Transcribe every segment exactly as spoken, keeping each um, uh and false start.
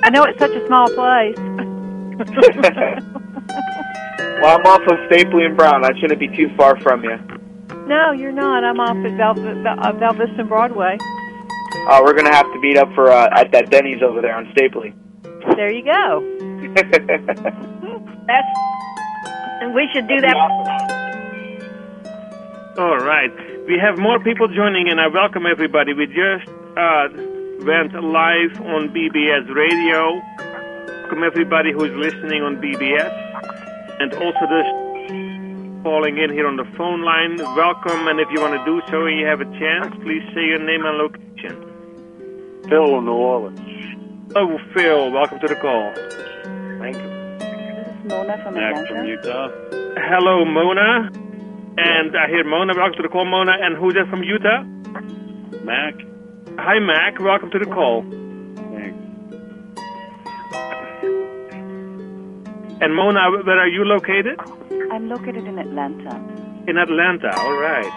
I know it's such a small place. Well, I'm off of Stapley and Brown. I shouldn't be too far from you. No, you're not. I'm off at Val, uh, Val Vista and Broadway. Uh, we're going to have to meet up for uh, at that Denny's over there on Stapley. There you go. That's, and we should do that. All right. We have more people joining in. I welcome everybody. We just uh, went live on B B S Radio. Welcome everybody who is listening on B B S. And also this calling in here on the phone line. Welcome, and if you want to do so and you have a chance, please say your name and location. Phil in New Orleans. Hello, Phil. Welcome to the call. Thank you. This is Mona from Mac Atlanta. from Utah. Hello, Mona. And I hear Mona. Welcome to the call, Mona. And who's that from Utah? Mac. Hi, Mac. Welcome to the call. Thanks. And Mona, where are you located? I'm located in Atlanta. In Atlanta. All right.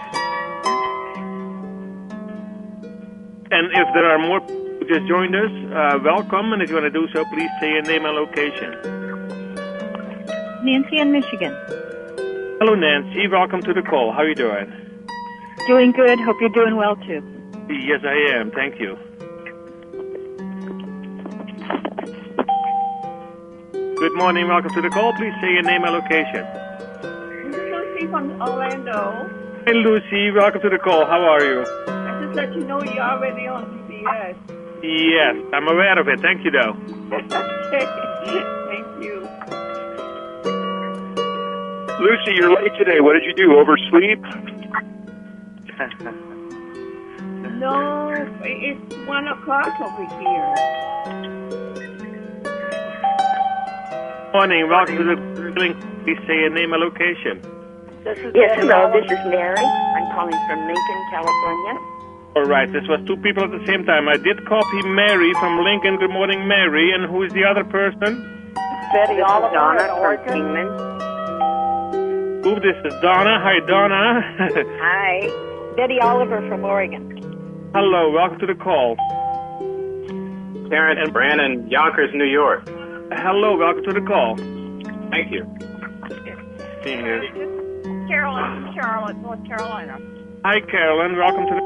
And if there are more people who just joined us, uh, welcome. And if you want to do so, please say your name and location. Nancy in Michigan. Hello, Nancy. Welcome to the call. How are you doing? Doing good. Hope you're doing well, too. Yes, I am. Thank you. Good morning. Welcome to the call. Please say your name and location. Lucy from Orlando. Hey, Lucy. Welcome to the call. How are you? I just let you know you're already on B B S. Yes, I'm aware of it. Thank you, though. Okay. Thank you. Lucy, you're late today. What did you do? Oversleep? No, it's one o'clock over here. Morning. Welcome to the link. Please say your name and location. This is yes, hello. This is Mary. I'm calling from Lincoln, California. All right. This was two people at the same time. I did copy Mary from Lincoln. Good morning, Mary. And who is the other person? Betty Oliver, Donna from Kingman. Ooh, this is Donna. Hi, Donna. Hi. Betty Oliver from Oregon. Hello. Welcome to the call. Terrence and Brandon, Yonkers, New York. Hello. Welcome to the call. Thank you. See here. Carolyn from Charlotte, North Carolina. Hi, Carolyn. Welcome to the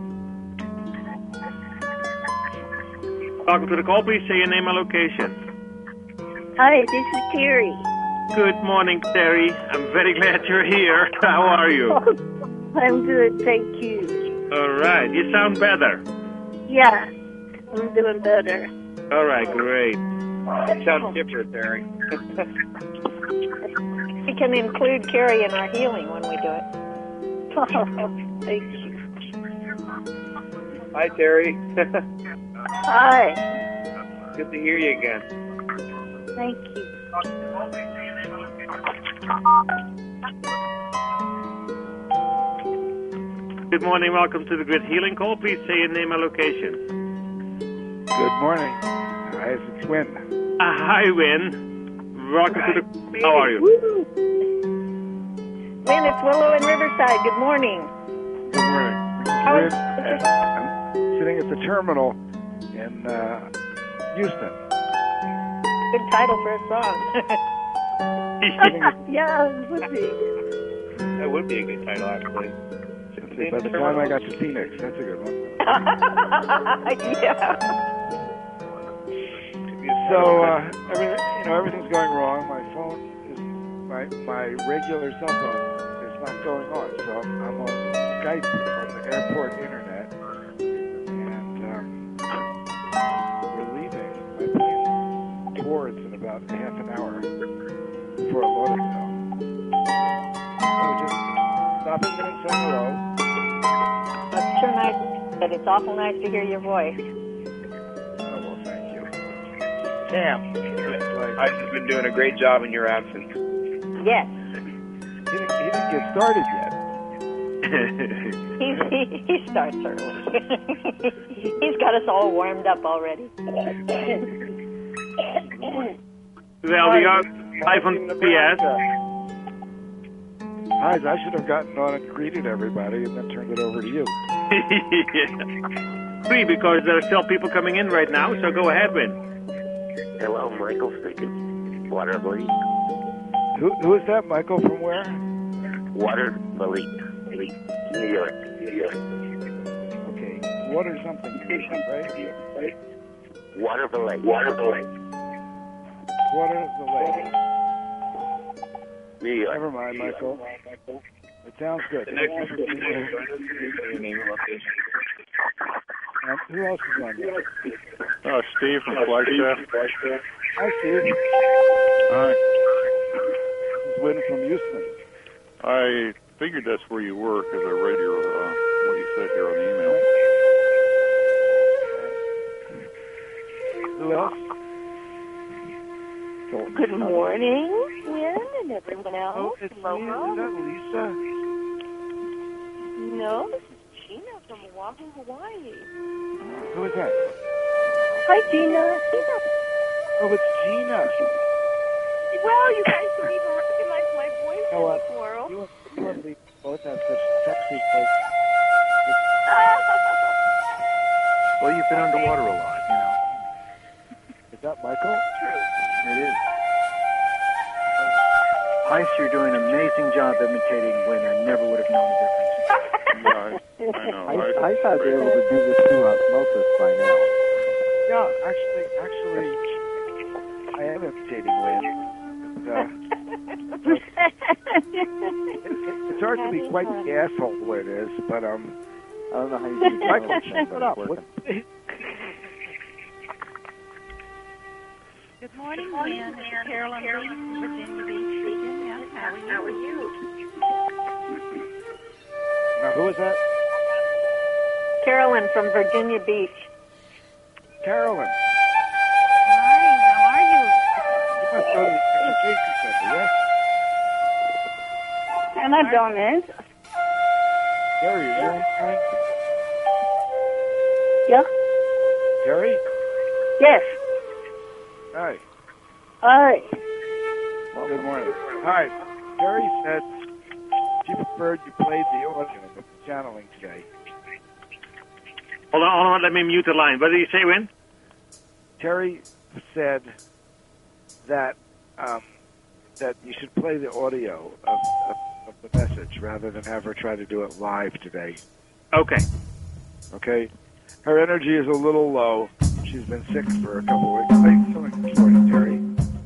Welcome to the call. Please say your name and location. Hi, this is Terry. Good morning, Terry. I'm very glad you're here. How are you? I'm good, thank you. All right. You sound better. Yeah, I'm doing better. All right, great. You sound different, Terry. We can include Carrie in our healing when we do it. Thank you. Hi, Terry. Hi. Good to hear you again. Thank you. Good morning. Welcome to the Grid Healing Call. Please say your name and location. Good morning. Hi, it's Win. Uh, hi, Win. Welcome to the... How are you? Win, it's Willow in Riverside. Good morning. Good morning. How Win, is- I'm sitting at the terminal in uh, Houston. Good title for a song. Yeah, it would be. That would be a good title, actually. By the time I got to Phoenix, that's a good one. Yeah. So, uh, everything, you know, everything's going wrong. My phone is, my my regular cell phone is not going on. So I'm, I'm on Skype on the airport internet, and um, we're leaving. My plane boards in about half an hour before Lauderdale. So just stopping in and saying hello. It's sure nice, but it's awful nice to hear your voice. Oh, well, thank you. Cam. I've just been doing a great job in your absence. Yes. He didn't, he didn't get started yet. he, he, he starts early. He's got us all warmed up already. Well, we are live on B B S. Hi, I should have gotten on and greeted everybody and then turned it over to you. Free, because there are still people coming in right now, so go ahead, Win. Hello, Michael speaking. Waterbury. Who who is that? Michael from where? Waterbury, New York. New York. Okay, water something, right? Waterbury. Waterbury. Water the lake. New York. Never mind, Michael. It sounds good. The next Thank you for being here. your name and location. Um, who else is on there? Uh, Steve from Flagstaff. Hi, Steve. Hi. This is Wynn from Houston. I figured that's where you were because I read your uh, what you said here on the email. Who else? Good morning, Wynn, and everyone else. Oh, it's me. Is that Lisa? No, this is Gina from Oahu, Hawaii. Who is that? Hi, Gina. Gina. Oh, it's Gina. Well, you guys didn't even recognize my voice You know what? in this world. You and, you and me both have such sexy voices. Well, you've been underwater a lot, you know. Is that Michael? It is. Heist, you're doing an amazing job imitating Wynn. I never would have known the difference. Yeah, I, I know. I, I thought they were able to do this through osmosis by now. Yeah, actually, actually, I am imitating Wynn. But, uh, it, it, it's hard to be quite the asshole Wynn is, but um, I don't know how you do Michael, that. shut up. What, Good morning, Wynn. Carolyn Lee from Virginia Beach speaking. Yeah, how are you? now, who is that? Carolyn from Virginia Beach. Carolyn. Hi, how are you? You must go to the education center, yes? Anna Gomez. Terry, is your name right? Yeah? Terry? Yes. Hi. Hi. Well, good morning. Hi. Terry said she preferred you played the audio of the channeling today. Hold on, hold on, let me mute the line. What did you say, Wynn? Terry said that um, that you should play the audio of, of, of the message rather than have her try to do it live today. Okay. Okay? Her energy is a little low. She's been sick for a couple of weeks. Thanks so much for it, Terry.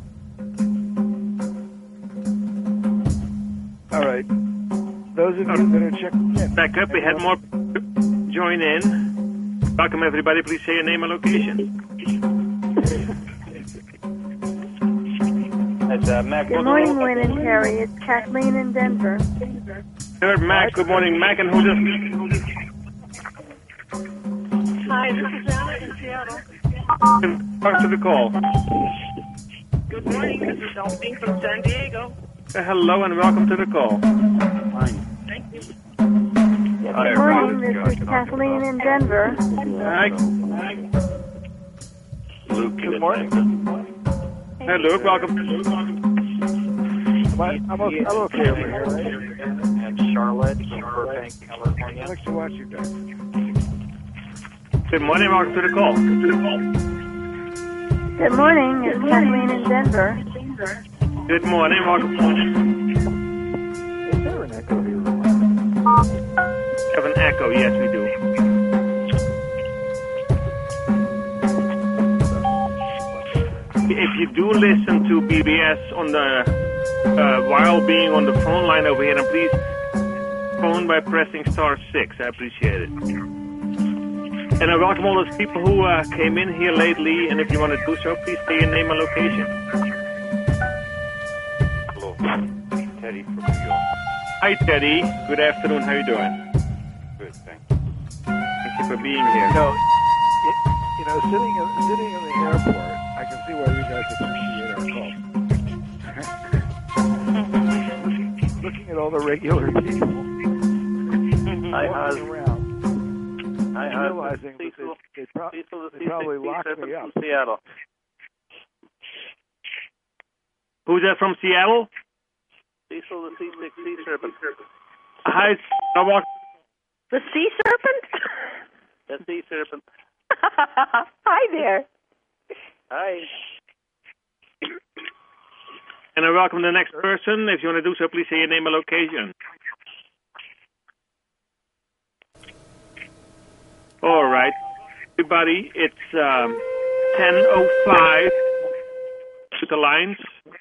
All right. Those of you that are checking in. Back up, we had more join in. Welcome, everybody. Please say your name and location. It's, uh, Mac. Good morning, Wynn and Terry. It's Kathleen in Denver. Third, Mac. Good morning, Mac. And who's this? Hi, this is Anna in Seattle. Talk to the call. Good morning, this is Delphine from San Diego. Uh, hello and welcome to the call. Thank you. Good morning, this is Kathleen in Denver. Hi. Luke. Good morning. Hey, Luke. Welcome. Am I, I'm, okay, I'm okay over here, right? And Charlotte from Burbank, California. I like to watch you guys. Good morning. Welcome to the call. Good morning, it's Kathleen in Denver. Good morning. Welcome. Is there an echo here? Have an echo. Yes, we do. If you do listen to B B S on the uh, while being on the phone line over here, and please phone by pressing star six. I appreciate it. And I welcome all those people who uh, came in here lately. And if you want to do so, please say your name and location. Hello, Teddy from New York. Hi, Teddy. Good afternoon. How you doing? Good, thank you. Thank you for being here. You know, you, you know, sitting in, sitting in the airport, I can see why you guys appreciate our call. Looking at all the regular people. Hi, Oz. Around. Hi, and realizing that they, they, pro- they probably locked me up. Seattle. Who's that from Seattle? Cecil the C six Sea Serpent. Hi, I walk. The sea serpent? The Sea Serpent. Hi there. Hi. And I welcome the next person. If you want to do so, please say your name and location. All right. Everybody, it's um, ten oh five to the lines.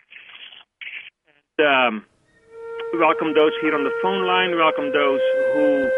And, um, welcome those here on the phone line. Welcome those who...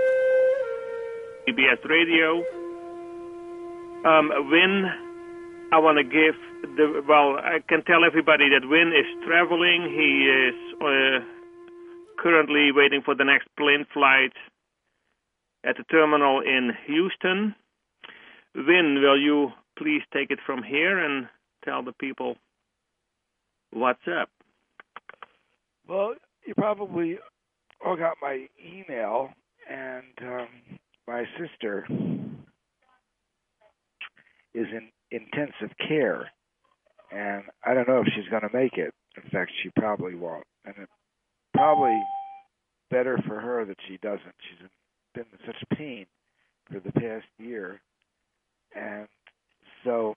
B B S Radio. Um, Win, I want to give the, well, I can tell everybody that Win is traveling. He is uh, currently waiting for the next plane flight at the terminal in Houston. Win, will you please take it from here and tell the people what's up? Well, you probably all got my email, and um, my sister is in intensive care, and I don't know if she's going to make it. In fact, she probably won't. And it's probably better for her that she doesn't. She's been in such pain for the past year. And so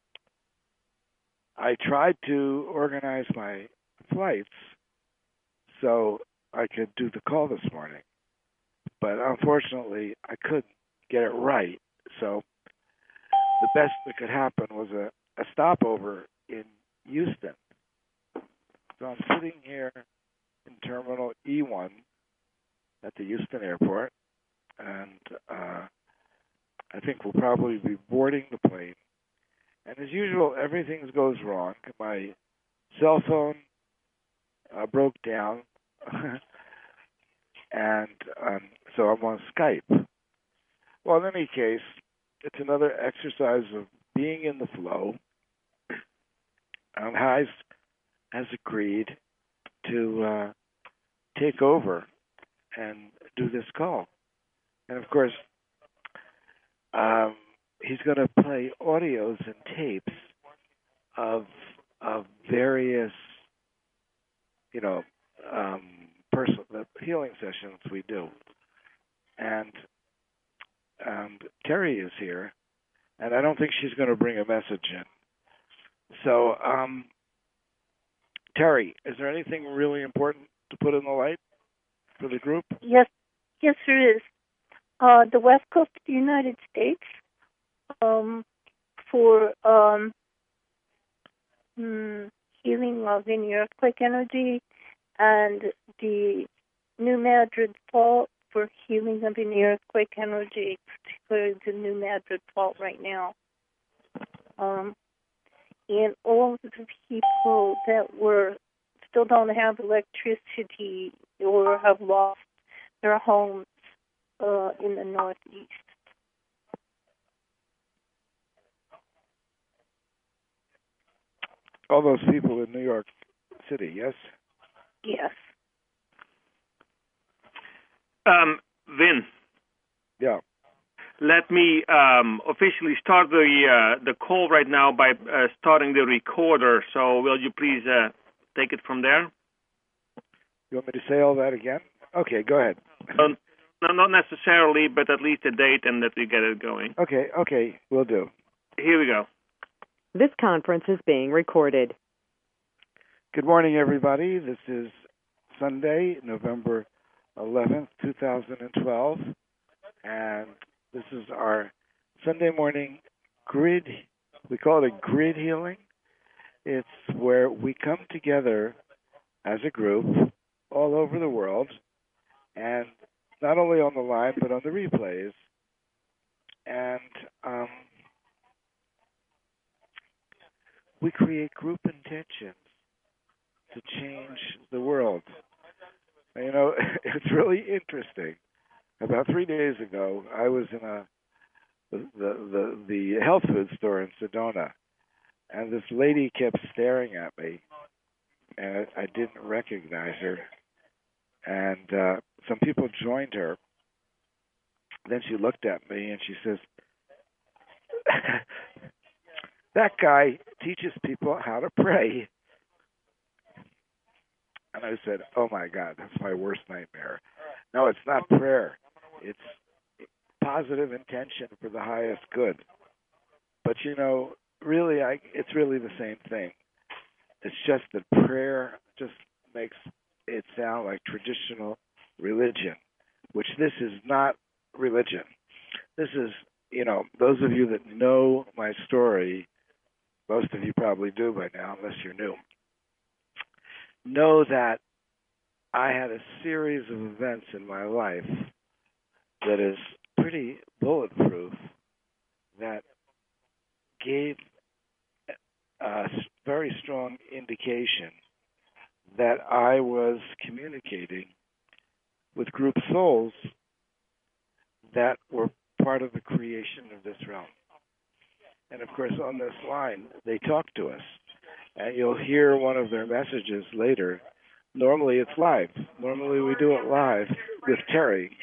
I tried to organize my flights so I could do the call this morning. But unfortunately, I couldn't get it right. So the best that could happen was a, a stopover in Houston. So I'm sitting here in Terminal E one at the Houston airport, and uh, I think we'll probably be boarding the plane. And as usual, everything goes wrong. My cell phone uh, broke down, and um, so I'm on Skype. Well, in any case, it's another exercise of being in the flow. And Heis has agreed to uh, take over and do this call. And of course, um, he's going to play audios and tapes of of various, you know, um, personal the healing sessions we do. And um, Terry is here, and I don't think she's going to bring a message in. So, um, Terry, is there anything really important to put in the light for the group? Yes, yes, there is. Uh, the West Coast of the United States, um, for um, mm, healing of any earthquake energy, and the New Madrid Fault for healing of any earthquake energy, particularly the New Madrid Fault right now. Um, and all of the people that were still don't have electricity or have lost their homes uh, in the Northeast. All those people in New York City, yes? Yes. Um, Vin. Yeah. Let me um, officially start the uh, the call right now by uh, starting the recorder. So will you please uh, take it from there? You want me to say all that again? Okay, go ahead. Um, no, not necessarily, but at least a date and that we get it going. Okay, okay, we'll do. Here we go. This conference is being recorded. Good morning, everybody. This is Sunday, November eleventh, two thousand twelve, and this is our Sunday morning grid. We call it a grid healing. It's where we come together as a group all over the world, and not only on the line, but on the replays. And um, we create group intentions to change the world. You know, it's really interesting. About three days ago, I was in a the the the health food store in Sedona, and this lady kept staring at me, and I, I didn't recognize her. And uh, some people joined her. Then she looked at me and she says, "That guy teaches people how to pray." And I said, "Oh my God, that's my worst nightmare." No, it's not prayer. It's positive intention for the highest good. But you know, really, I, it's really the same thing. It's just that prayer just makes it sound like traditional religion, which this is not religion. This is, you know, those of you that know my story, most of you probably do by now, unless you're new, know that I had a series of events in my life that is pretty bulletproof that gave a very strong indication that I was communicating with group souls that were part of the creation of this realm. And of course, on this line, they talk to us. And you'll hear one of their messages later. Normally it's live. Normally we do it live with Terry.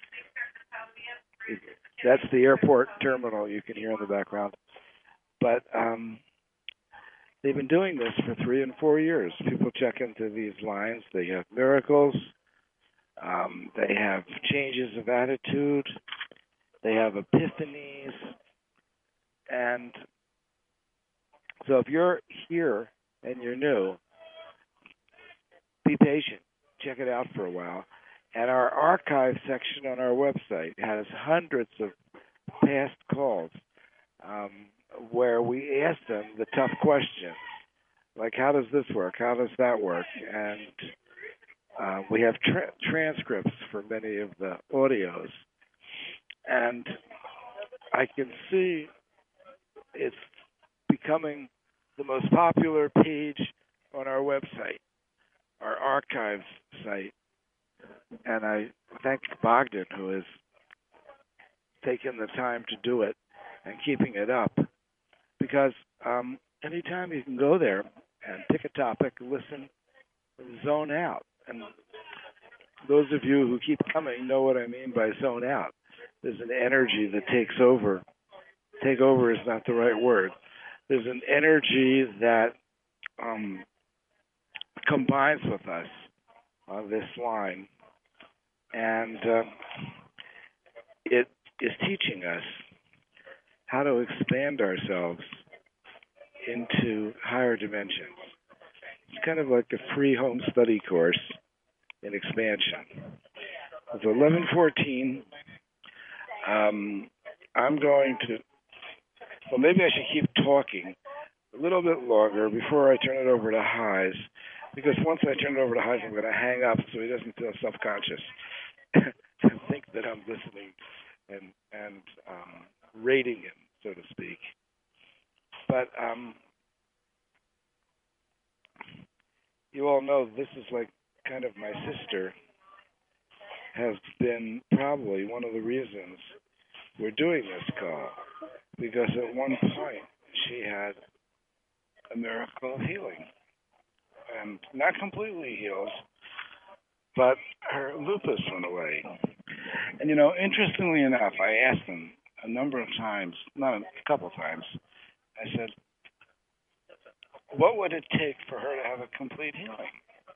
That's the airport terminal you can hear in the background. But um, they've been doing this for three and four years. People check into these lines. They have miracles. Um, they have changes of attitude. They have epiphanies. And so if you're here and you're new, be patient. Check it out for a while. And our archive section on our website has hundreds of past calls um, where we ask them the tough questions, like how does this work? How does that work? And uh, we have tra- transcripts for many of the audios. And I can see it's becoming the most popular page on our website, our archives site. And I thank Bogdan, who has taken the time to do it and keeping it up, because um, anytime you can go there and pick a topic, listen, zone out. And those of you who keep coming know what I mean by zone out. There's an energy that takes over. Take over is not the right word. There's an energy that um, combines with us on this line, and uh, it is teaching us how to expand ourselves into higher dimensions. It's kind of like a free home study course in expansion. It's eleven fourteen. Um, I'm going to, well, maybe I should keep talking a little bit longer before I turn it over to Heis, because once I turn it over to Heis, I'm going to hang up so he doesn't feel self-conscious to think that I'm listening and and um, rating him, so to speak. But um, you all know this is like kind of my sister, has been probably one of the reasons we're doing this call, because at one point she had a miracle of healing, and not completely healed, but her lupus went away. And, you know, interestingly enough, I asked them a number of times, not a couple times, I said, what would it take for her to have a complete healing?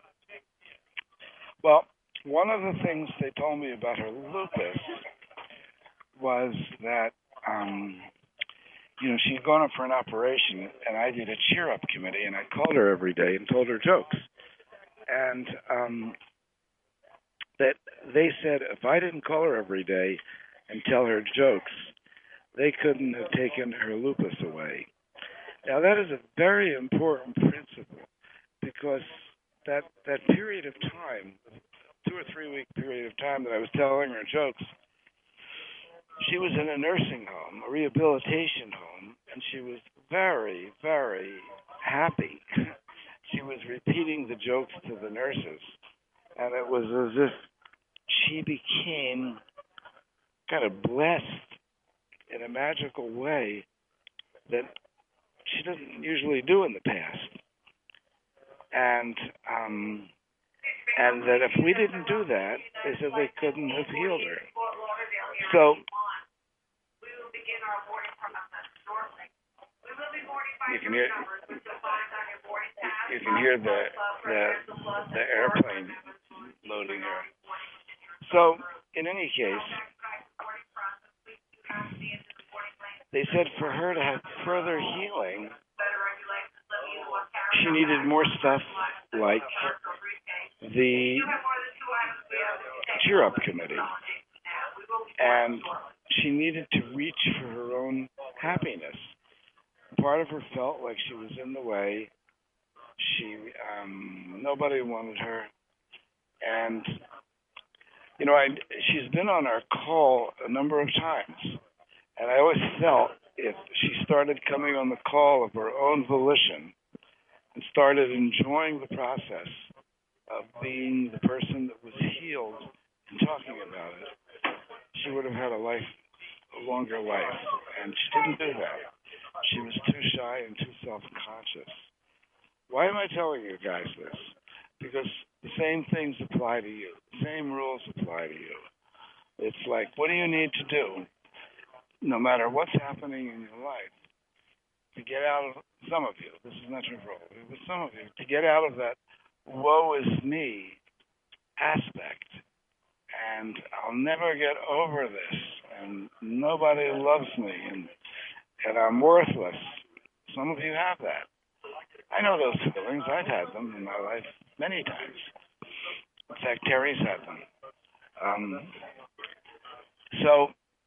Well, one of the things they told me about her lupus was that, um, you know, she'd gone up for an operation, and I did a cheer-up committee, and I called her every day and told her jokes. And um, that they said if I didn't call her every day and tell her jokes, they couldn't have taken her lupus away. Now, that is a very important principle, because that that period of time, two or three week period of time that I was telling her jokes, she was in a nursing home, a rehabilitation home, and she was very, very happy. She was repeating the jokes to the nurses, and it was as if she became kind of blessed in a magical way that she doesn't usually do in the past. And um, and that if we didn't do that, they said they couldn't have healed her. So you can hear you can hear the the, the airplane loading here. So in any case, they said for her to have further healing, she needed more stuff like the Cheer Up Committee. And she needed to reach for her own happiness. Part of her felt like she was in the way. She, um, nobody wanted her. And, you know, I, she's been on our call a number of times. And I always felt if she started coming on the call of her own volition and started enjoying the process of being the person that was healed and talking about it, she would have had a life, a longer life. And she didn't do that. She was too shy and too self-conscious. Why am I telling you guys this? Because the same things apply to you. The same rules apply to you. It's like, what do you need to do, no matter what's happening in your life, to get out of, some of you, this is not your role, but some of you, to get out of that woe is me aspect. And I'll never get over this, and nobody loves me, and and I'm worthless. Some of you have that. I know those feelings. I've had them in my life many times. In fact, Terry's had them. Um, so,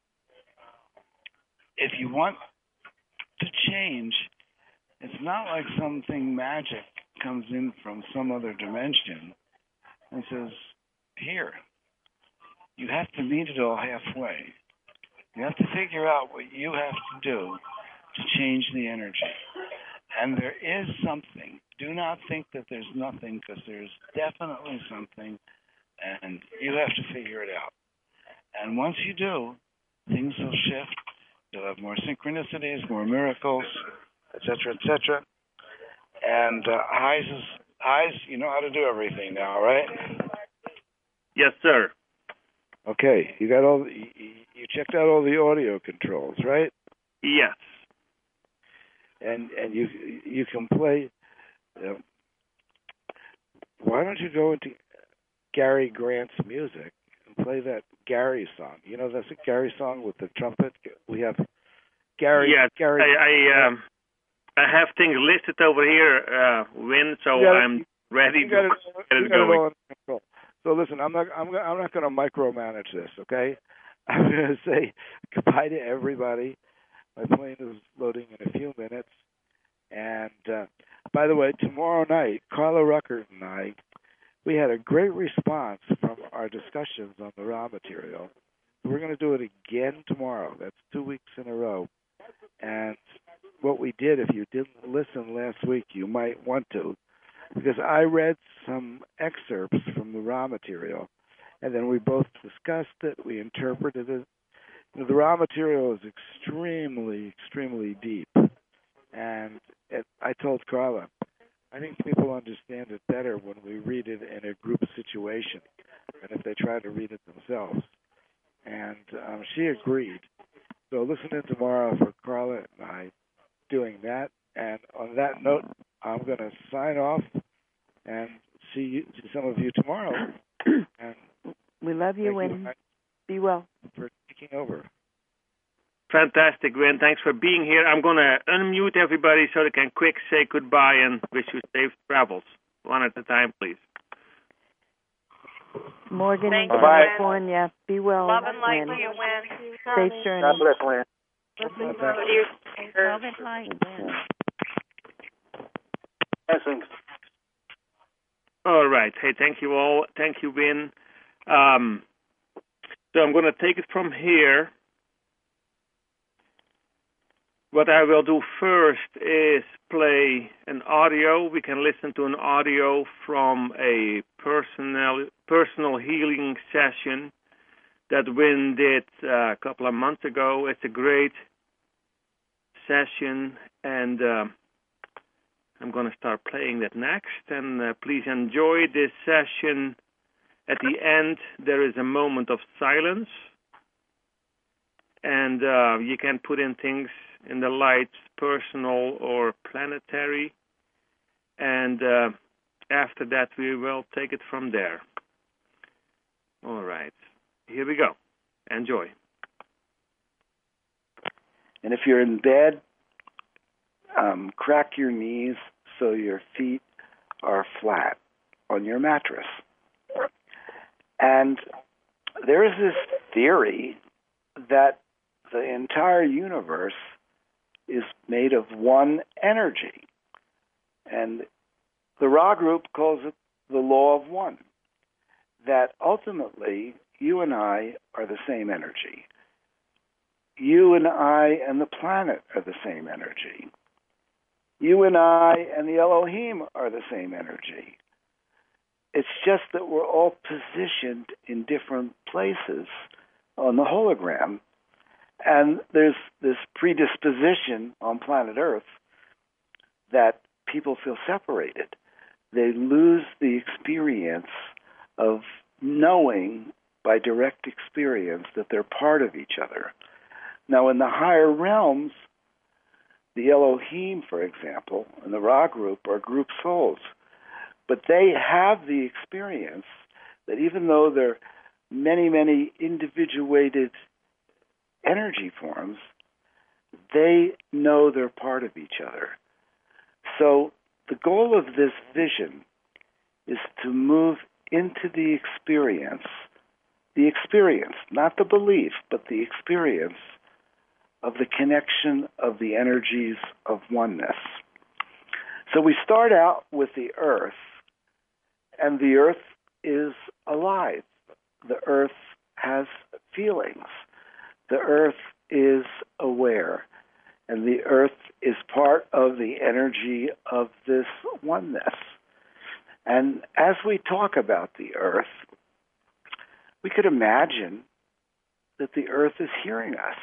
if you want to change, it's not like something magic comes in from some other dimension and says, here. You have to meet it all halfway. You have to figure out what you have to do to change the energy. And there is something. Do not think that there's nothing, because there's definitely something, and you have to figure it out. And once you do, things will shift. You'll have more synchronicities, more miracles, et cetera, et cetera. And uh, Heis, is, Heis, you know how to do everything now, right? Yes, sir. Okay, you got all. You checked out all the audio controls, right? Yes. And and you you can play. Uh, why don't you go into Gary Grant's music and play that Gary song? You know, that's a Gary song with the trumpet. We have Gary. Yes. Gary. I I, um, I have things listed over here, uh, Win. So gotta, I'm ready you to gotta, get you it going. All under control. So listen, I'm not I'm I'm not going to micromanage this, okay? I'm going to say goodbye to everybody. My plane is loading in a few minutes. And uh, by the way, tomorrow night, Carla Ruckert and I, we had a great response from our discussions on the raw material. We're going to do it again tomorrow. That's two weeks in a row. And what we did, if you didn't listen last week, you might want to, because I read some excerpts from the raw material, and then we both discussed it, we interpreted it. You know, the raw material is extremely, extremely deep, and it, I told Carla, I think people understand it better when we read it in a group situation than if they try to read it themselves. And um, she agreed. So listen in tomorrow for Carla and I doing that. And on that note, I'm going to sign off and see you, see some of you tomorrow. And we love you, and be well. For taking over. Fantastic, Win. Thanks for being here. I'm going to unmute everybody so they can quick say goodbye and wish you safe travels. One at a time, please. Morgan in Thank California. Be well. Love and light Win. to you, Win. Safe journey. God bless, Lynn. Love and light, Win. Blessings. All right. Hey, thank you all. Thank you, Win. Um, so I'm going to take it from here. What I will do first is play an audio. We can listen to an audio from a personal personal healing session that Win did uh, a couple of months ago. It's a great session, and uh, I'm going to start playing that next. And uh, please enjoy this session. At the end, there is a moment of silence, and uh, you can put in things in the lights, personal or planetary. And uh, after that, we will take it from there. All right. Here we go. Enjoy. And if you're in bed, um, crack your knees so your feet are flat on your mattress. And there is this theory that the entire universe is made of one energy. And the Ra group calls it the law of one, that ultimately you and I are the same energy. You and I and the planet are the same energy. You and I and the Elohim are the same energy. It's just that we're all positioned in different places on the hologram. And there's this predisposition on planet Earth that people feel separated. They lose the experience of knowing by direct experience that they're part of each other. Now, in the higher realms, the Elohim, for example, and the Ra group are group souls. But they have the experience that even though they're many, many individuated energy forms, they know they're part of each other. So the goal of this vision is to move into the experience, the experience, not the belief, but the experience of the connection of the energies of oneness. So we start out with the earth, and the earth is alive. The earth has feelings. The earth is aware. And the earth is part of the energy of this oneness. And as we talk about the earth, we could imagine that the earth is hearing us.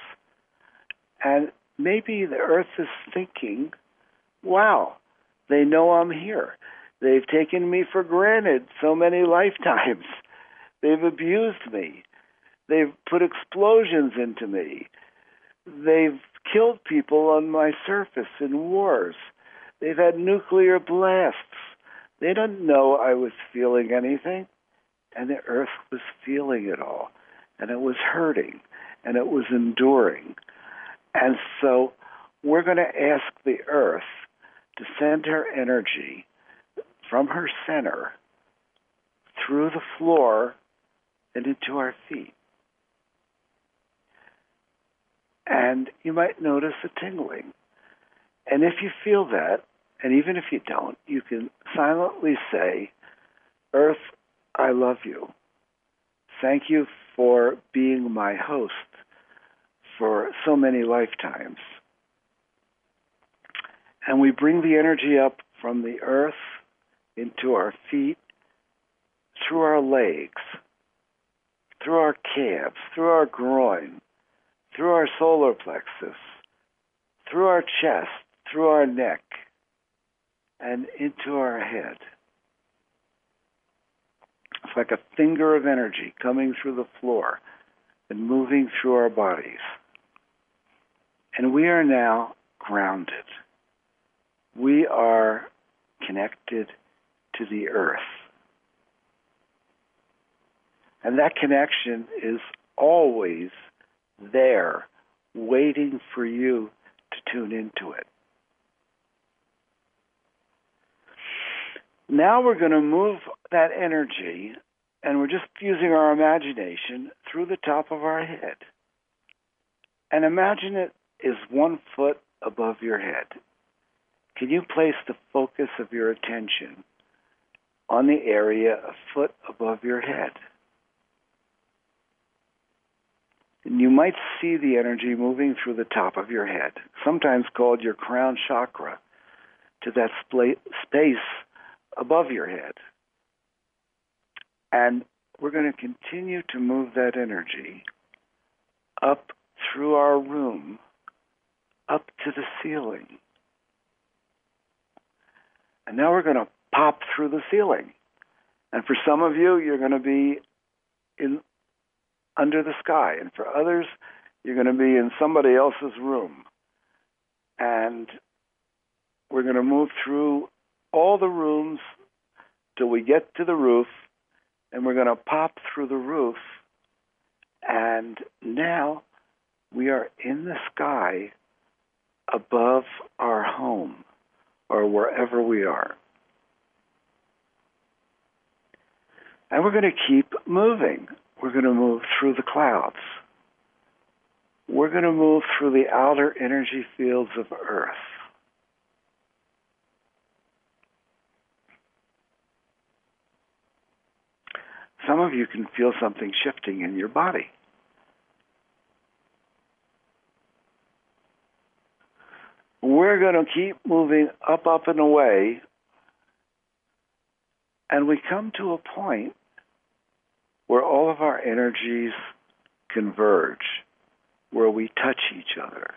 And maybe the earth is thinking, wow, they know I'm here. They've taken me for granted so many lifetimes. They've abused me. They've put explosions into me. They've killed people on my surface in wars. They've had nuclear blasts. They don't know I was feeling anything. And the earth was feeling it all. And it was hurting. And it was enduring. And so we're going to ask the earth to send her energy from her center through the floor and into our feet. And you might notice a tingling. And if you feel that, and even if you don't, you can silently say, Earth, I love you. Thank you for being my host for so many lifetimes. And we bring the energy up from the earth into our feet, through our legs, through our calves, through our groin, through our solar plexus, through our chest, through our neck, and into our head. It's like a finger of energy coming through the floor and moving through our bodies. And we are now grounded. We are connected to the earth. And that connection is always there, waiting for you to tune into it. Now we're going to move that energy, and we're just using our imagination, through the top of our head. And imagine it is one foot above your head. Can you place the focus of your attention on the area a foot above your head? And you might see the energy moving through the top of your head, sometimes called your crown chakra, to that spla- space above your head. And we're going to continue to move that energy up through our room, up to the ceiling. And now we're going to pop through the ceiling. And for some of you, you're going to be in under the sky. And for others, you're going to be in somebody else's room. And we're going to move through all the rooms till we get to the roof. And we're going to pop through the roof. And now we are in the sky above our home, or wherever we are. And we're going to keep moving. We're going to move through the clouds. We're going to move through the outer energy fields of Earth. Some of you can feel something shifting in your body. We're going to keep moving up, up, and away, and we come to a point where all of our energies converge, where we touch each other.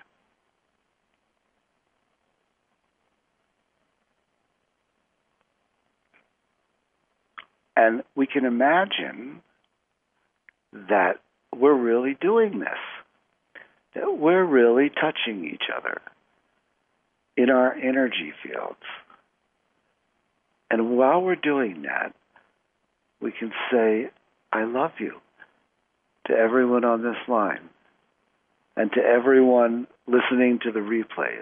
And we can imagine that we're really doing this, that we're really touching each other in our energy fields. And while we're doing that, we can say, I love you, to everyone on this line and to everyone listening to the replays.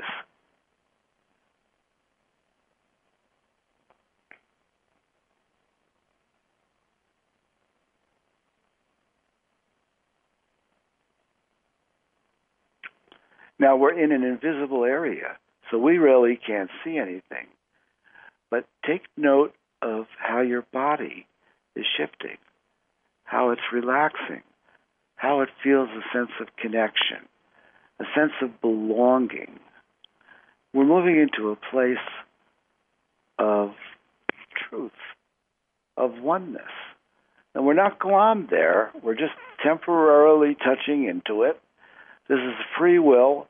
Now, we're in an invisible area, so we really can't see anything. But take note of how your body is shifting, how it's relaxing, how it feels a sense of connection, a sense of belonging. We're moving into a place of truth, of oneness. And we're not glommed there. We're just temporarily touching into it. This is free will.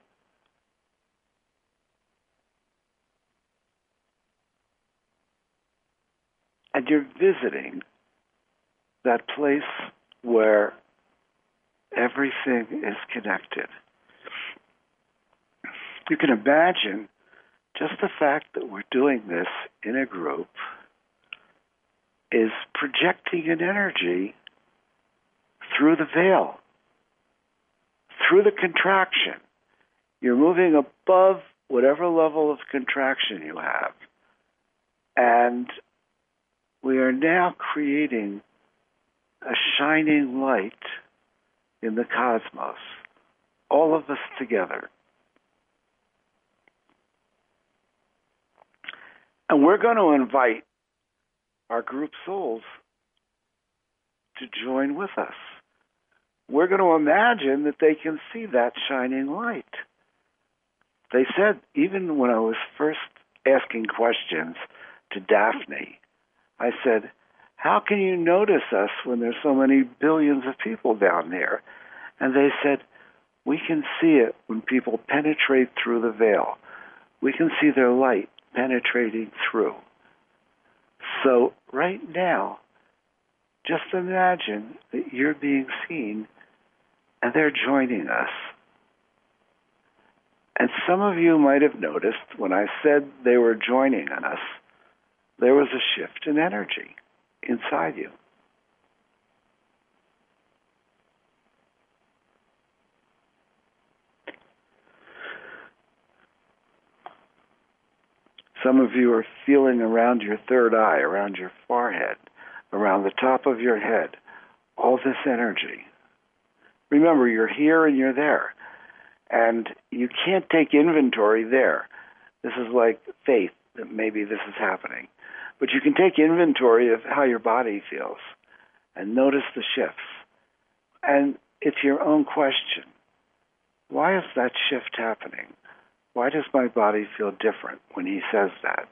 And you're visiting that place where everything is connected. You can imagine just the fact that we're doing this in a group is projecting an energy through the veil, through the contraction. You're moving above whatever level of contraction you have. And we are now creating a shining light in the cosmos, all of us together. And we're going to invite our group souls to join with us. We're going to imagine that they can see that shining light. They said, even when I was first asking questions to Daphne, I said, how can you notice us when there's so many billions of people down there? And they said, we can see it when people penetrate through the veil. We can see their light penetrating through. So right now, just imagine that you're being seen and they're joining us. And some of you might have noticed when I said they were joining us, there was a shift in energy inside you. Some of you are feeling around your third eye, around your forehead, around the top of your head, all this energy. Remember, you're here and you're there. And you can't take inventory there. This is like faith that maybe this is happening. But you can take inventory of how your body feels and notice the shifts. And it's your own question. Why is that shift happening? Why does my body feel different when he says that?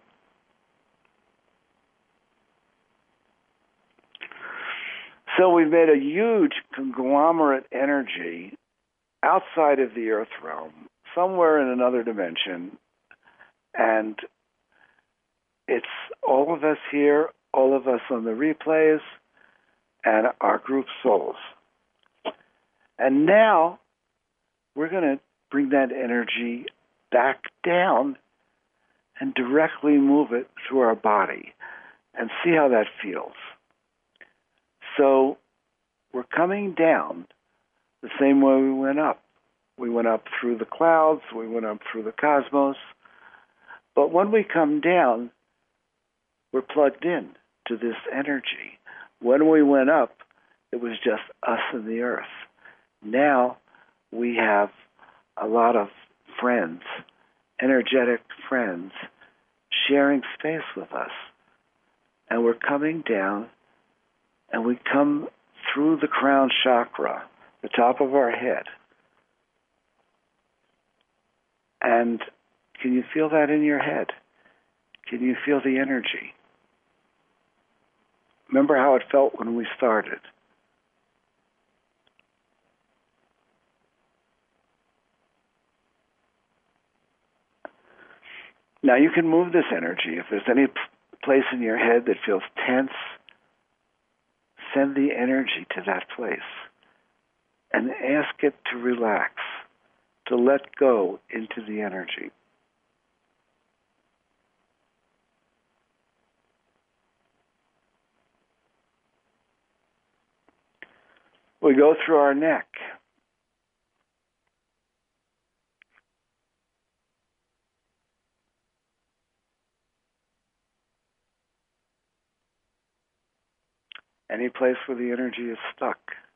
So we've made a huge conglomerate energy outside of the earth realm, somewhere in another dimension, and it's all of us here, all of us on the replays, and our group souls. And now we're going to bring that energy back down and directly move it through our body and see how that feels. So we're coming down the same way we went up. We went up through the clouds, we went up through the cosmos, But when we come down, we're plugged in to this energy. When we went up, it was just us and the earth. Now we have a lot of friends, energetic friends, sharing space with us. And we're coming down, and we come through the crown chakra, the top of our head. And can you feel that in your head? Can you feel the energy? Remember how it felt when we started. Now you can move this energy. If there's any place in your head that feels tense, send the energy to that place and ask it to relax, to let go into the energy. We go through our neck. Any place where the energy is stuck,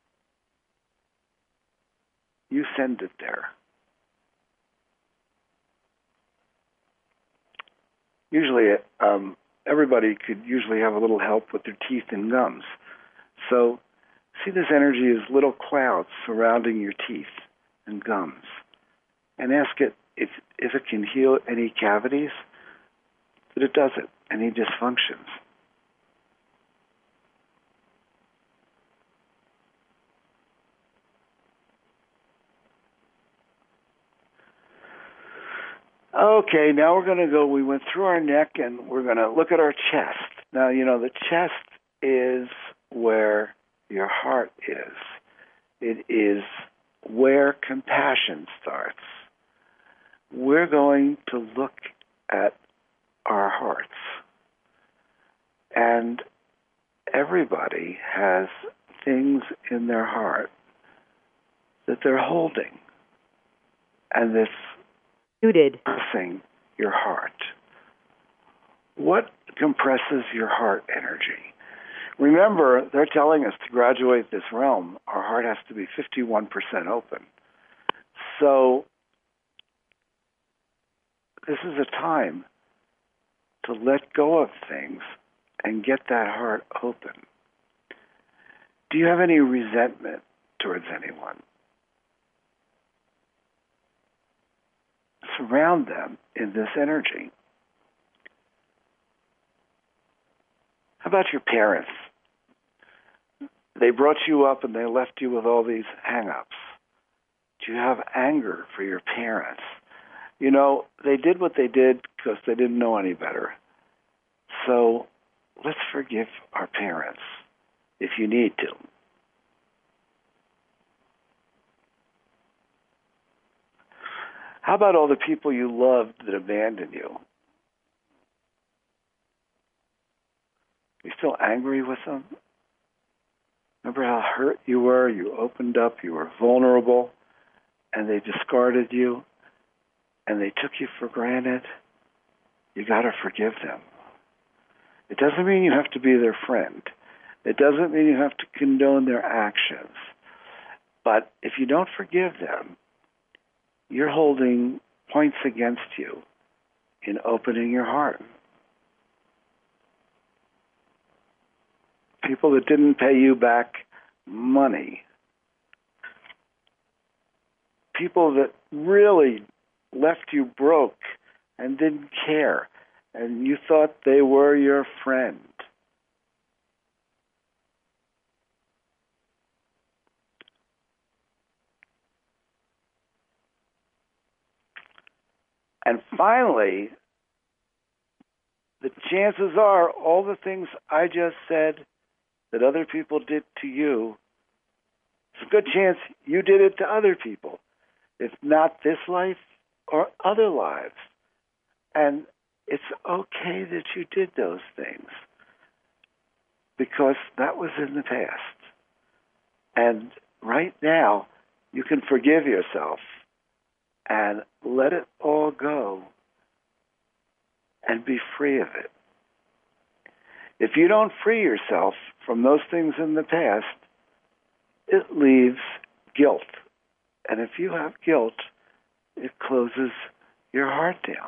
you send it there. Usually, um, everybody could usually have a little help with their teeth and gums. So, see this energy as little clouds surrounding your teeth and gums. And ask it if, if it can heal any cavities, that it does it, any dysfunctions. Okay, now we're going to go, we went through our neck and we're going to look at our chest. Now, you know, the chest is where your heart is. It is where compassion starts. We're going to look at our hearts. And everybody has things in their heart that they're holding. And this Muted. Compressing your heart. What compresses your heart energy? Remember, they're telling us to graduate this realm, our heart has to be fifty-one percent open. So, this is a time to let go of things and get that heart open. Do you have any resentment towards anyone? Surround them in this energy. How about your parents? They brought you up and they left you with all these hang-ups. Do you have anger for your parents? You know, they did what they did because they didn't know any better. So let's forgive our parents if you need to. How about all the people you loved that abandoned you? You still angry with them? Remember how hurt you were? You opened up, you were vulnerable, and they discarded you, and they took you for granted. You got to forgive them. It doesn't mean you have to be their friend. It doesn't mean you have to condone their actions. But if you don't forgive them, you're holding points against you in opening your heart. People that didn't pay you back money. People that really left you broke and didn't care, and you thought they were your friend. And finally, the chances are all the things I just said that other people did to you, it's a good chance you did it to other people. If not this life or other lives. And it's okay that you did those things because that was in the past. And right now, you can forgive yourself and let it all go and be free of it. If you don't free yourself from those things in the past, it leaves guilt. And if you have guilt, it closes your heart down.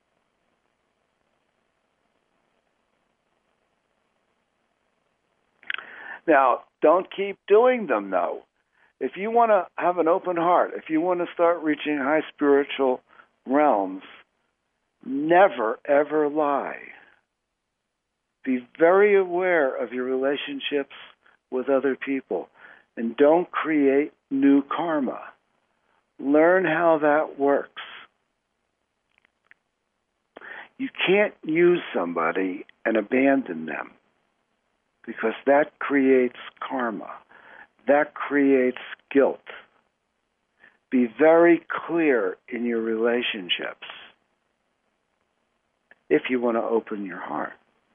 Now, don't keep doing them, though. If you want to have an open heart, if you want to start reaching high spiritual realms, never, ever lie. Be very aware of your relationships with other people, and don't create new karma. Learn how that works. You can't use somebody and abandon them, because that creates karma. That creates guilt. Be very clear in your relationships if you want to open your heart.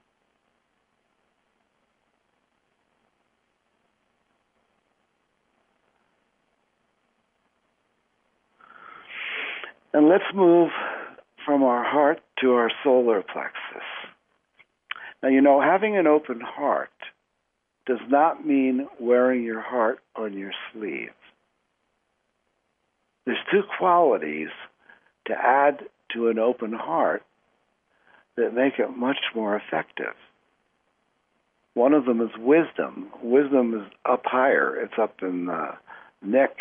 And let's move from our heart to our solar plexus. Now, you know, having an open heart does not mean wearing your heart on your sleeve. There's two qualities to add to an open heart that make it much more effective. One of them is wisdom. Wisdom is up higher. It's up in the neck,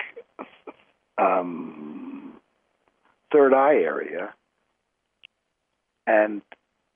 um, third eye area. And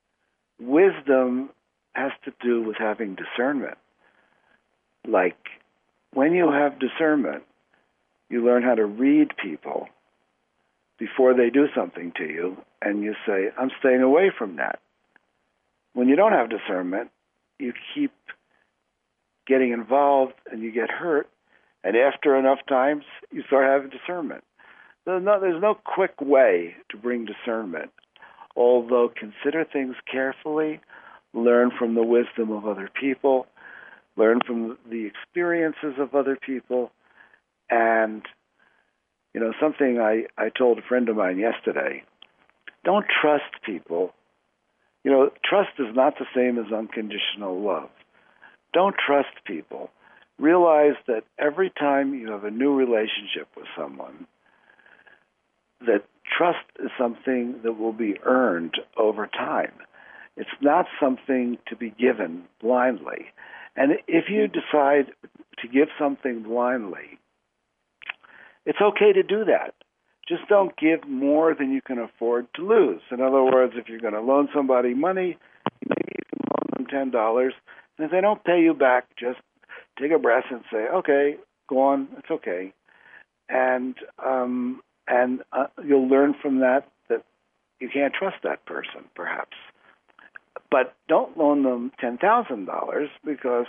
wisdom has to do with having discernment. Like, when you have discernment, you learn how to read people before they do something to you, and you say, I'm staying away from that. When you don't have discernment, you keep getting involved and you get hurt, and after enough times, you start having discernment. There's no, there's no quick way to bring discernment, although consider things carefully, learn from the wisdom of other people, learn from the experiences of other people. And, you know, something I, I told a friend of mine yesterday, don't trust people. You know, trust is not the same as unconditional love. Don't trust people. Realize that every time you have a new relationship with someone, that trust is something that will be earned over time. It's not something to be given blindly. And if you decide to give something blindly, it's okay to do that. Just don't give more than you can afford to lose. In other words, if you're going to loan somebody money, maybe you can loan them ten dollars. And if they don't pay you back, just take a breath and say, okay, go on, it's okay. And um, and uh, you'll learn from that that you can't trust that person, perhaps. But don't loan them ten thousand dollars, because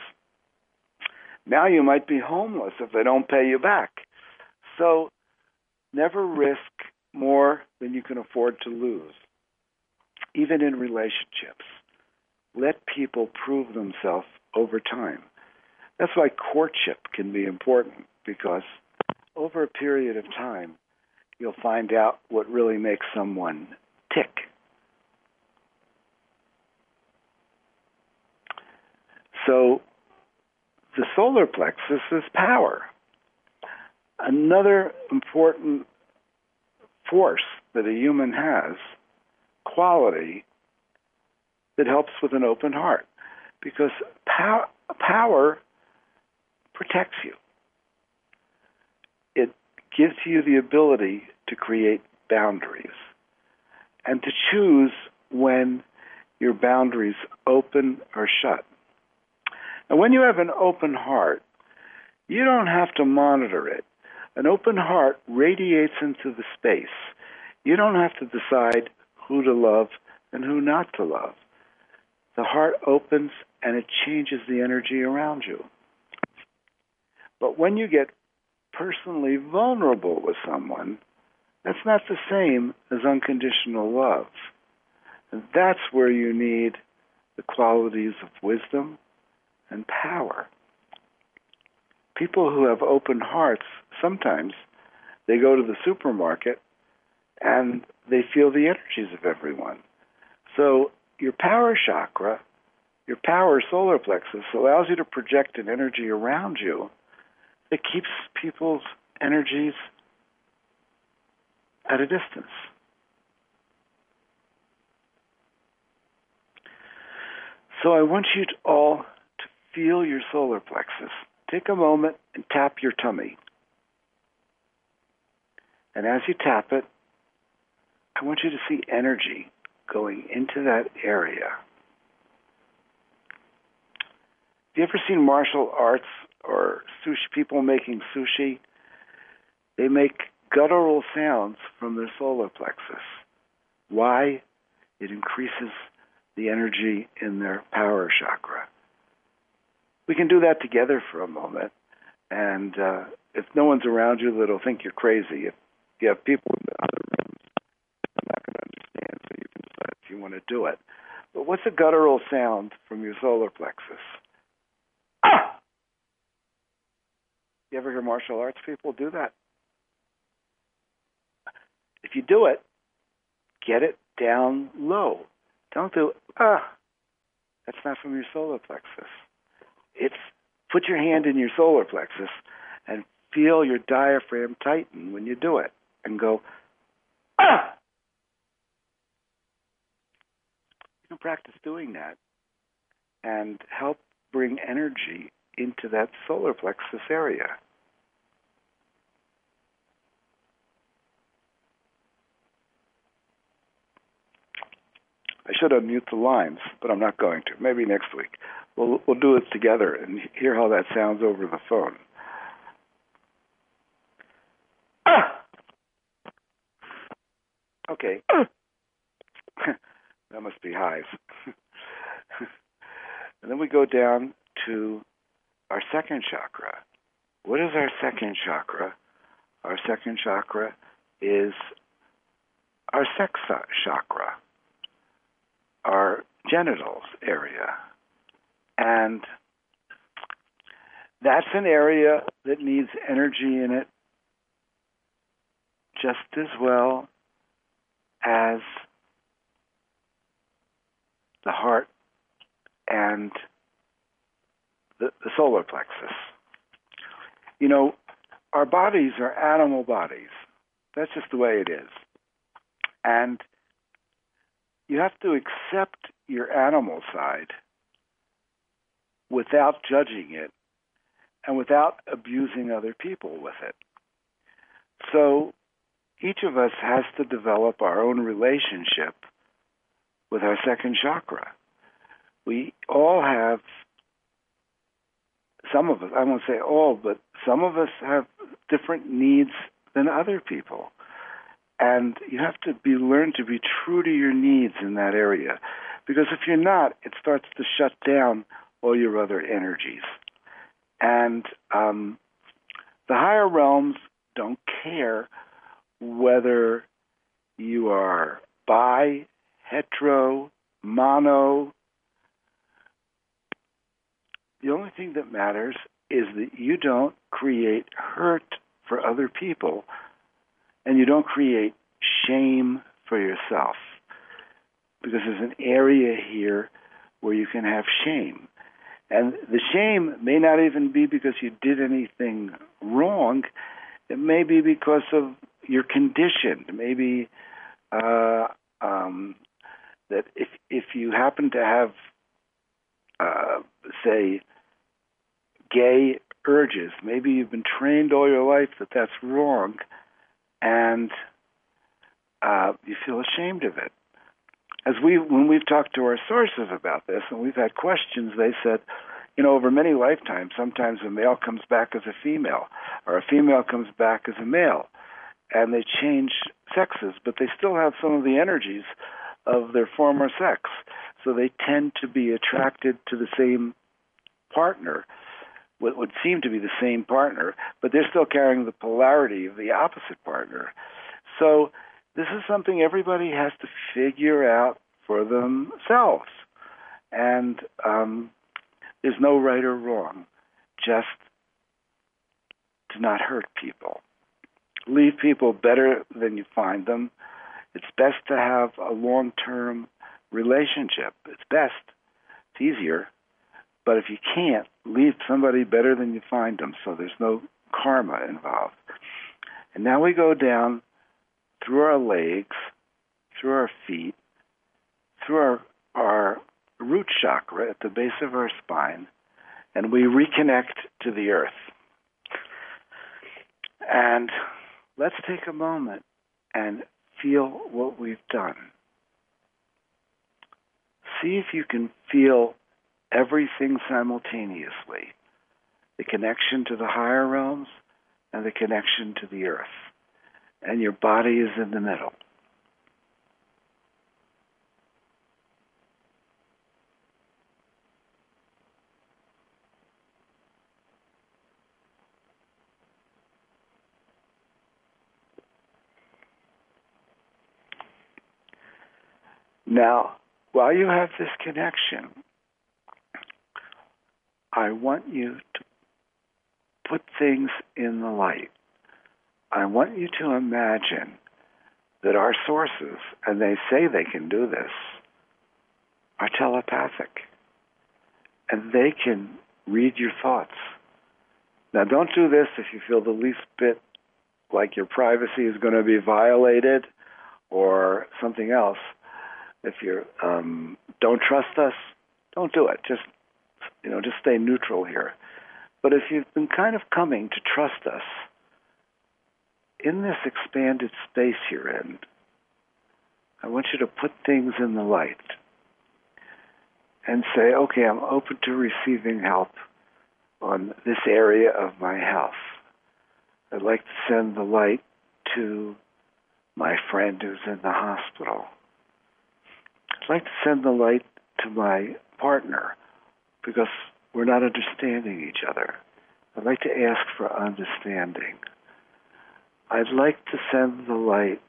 now you might be homeless if they don't pay you back. So never risk more than you can afford to lose, even in relationships. Let people prove themselves over time. That's why courtship can be important, because over a period of time, you'll find out what really makes someone tick. So the solar plexus is power. Another important force that a human has, quality, that helps with an open heart, because pow- power protects you. It gives you the ability to create boundaries and to choose when your boundaries open or shut. And when you have an open heart, you don't have to monitor it. An open heart radiates into the space. You don't have to decide who to love and who not to love. The heart opens and it changes the energy around you. But when you get personally vulnerable with someone, that's not the same as unconditional love. And that's where you need the qualities of wisdom and power. People who have open hearts, sometimes they go to the supermarket and they feel the energies of everyone. So your power chakra, your power solar plexus, allows you to project an energy around you that keeps people's energies at a distance. So I want you to all to feel your solar plexus. Take a moment and tap your tummy. And as you tap it, I want you to see energy going into that area. Have you ever seen martial arts or sushi people making sushi? They make guttural sounds from their solar plexus. Why? It increases the energy in their power chakra. We can do that together for a moment. And uh, if no one's around you, that'll think you're crazy. If you have people in the other rooms, they're not going to understand, so you can decide if you want to do it. But what's a guttural sound from your solar plexus? Ah! You ever hear martial arts people do that? If you do it, get it down low. Don't do, ah, that's not from your solar plexus. It's, put your hand in your solar plexus and feel your diaphragm tighten when you do it. And go, ah! You can practice doing that and help bring energy into that solar plexus area. I should unmute the lines, but I'm not going to. Maybe next week. We'll, we'll do it together and hear how that sounds over the phone. Ah! Okay. That must be highs. And then we go down to our second chakra. What is our second chakra? Our second chakra is our sex chakra, our genitals area. And that's an area that needs energy in it just as well as the heart and the, the solar plexus. You know, our bodies are animal bodies. That's just the way it is. And you have to accept your animal side without judging it and without abusing other people with it. So each of us has to develop our own relationship with our second chakra. We all have, some of us, I won't say all, but some of us have different needs than other people. And you have to be learn to be true to your needs in that area. Because if you're not, it starts to shut down all your other energies. And um, the higher realms don't care whether you are bi, hetero, mono. The only thing that matters is that you don't create hurt for other people and you don't create shame for yourself. Because there's an area here where you can have shame. And the shame may not even be because you did anything wrong. It may be because of your condition. Maybe uh, um, that if if you happen to have, uh, say, gay urges, maybe you've been trained all your life that that's wrong, and uh, you feel ashamed of it. As we, when we've talked to our sources about this, and we've had questions, they said, you know, over many lifetimes, sometimes a male comes back as a female, or a female comes back as a male, and they change sexes, but they still have some of the energies of their former sex. So they tend to be attracted to the same partner, what would seem to be the same partner, but they're still carrying the polarity of the opposite partner. So this is something everybody has to figure out for themselves. And um, there's no right or wrong, just to not hurt people. Leave people better than you find them. It's best to have a long-term relationship. It's best. It's easier. But if you can't, leave somebody better than you find them, so there's no karma involved. And now we go down through our legs, through our feet, through our, our root chakra at the base of our spine, and we reconnect to the earth. And let's take a moment and feel what we've done. See if you can feel everything simultaneously. The connection to the higher realms and the connection to the earth. And your body is in the middle. Now, while you have this connection, I want you to put things in the light. I want you to imagine that our sources, and they say they can do this, are telepathic. And they can read your thoughts. Now, don't do this if you feel the least bit like your privacy is going to be violated or something else. If you um, don't trust us, don't do it. Just, you know, just stay neutral here. But if you've been kind of coming to trust us, in this expanded space you're in, I want you to put things in the light and say, okay, I'm open to receiving help on this area of my health. I'd like to send the light to my friend who's in the hospital. I'd like to send the light to my partner because we're not understanding each other. I'd like to ask for understanding. I'd like to send the light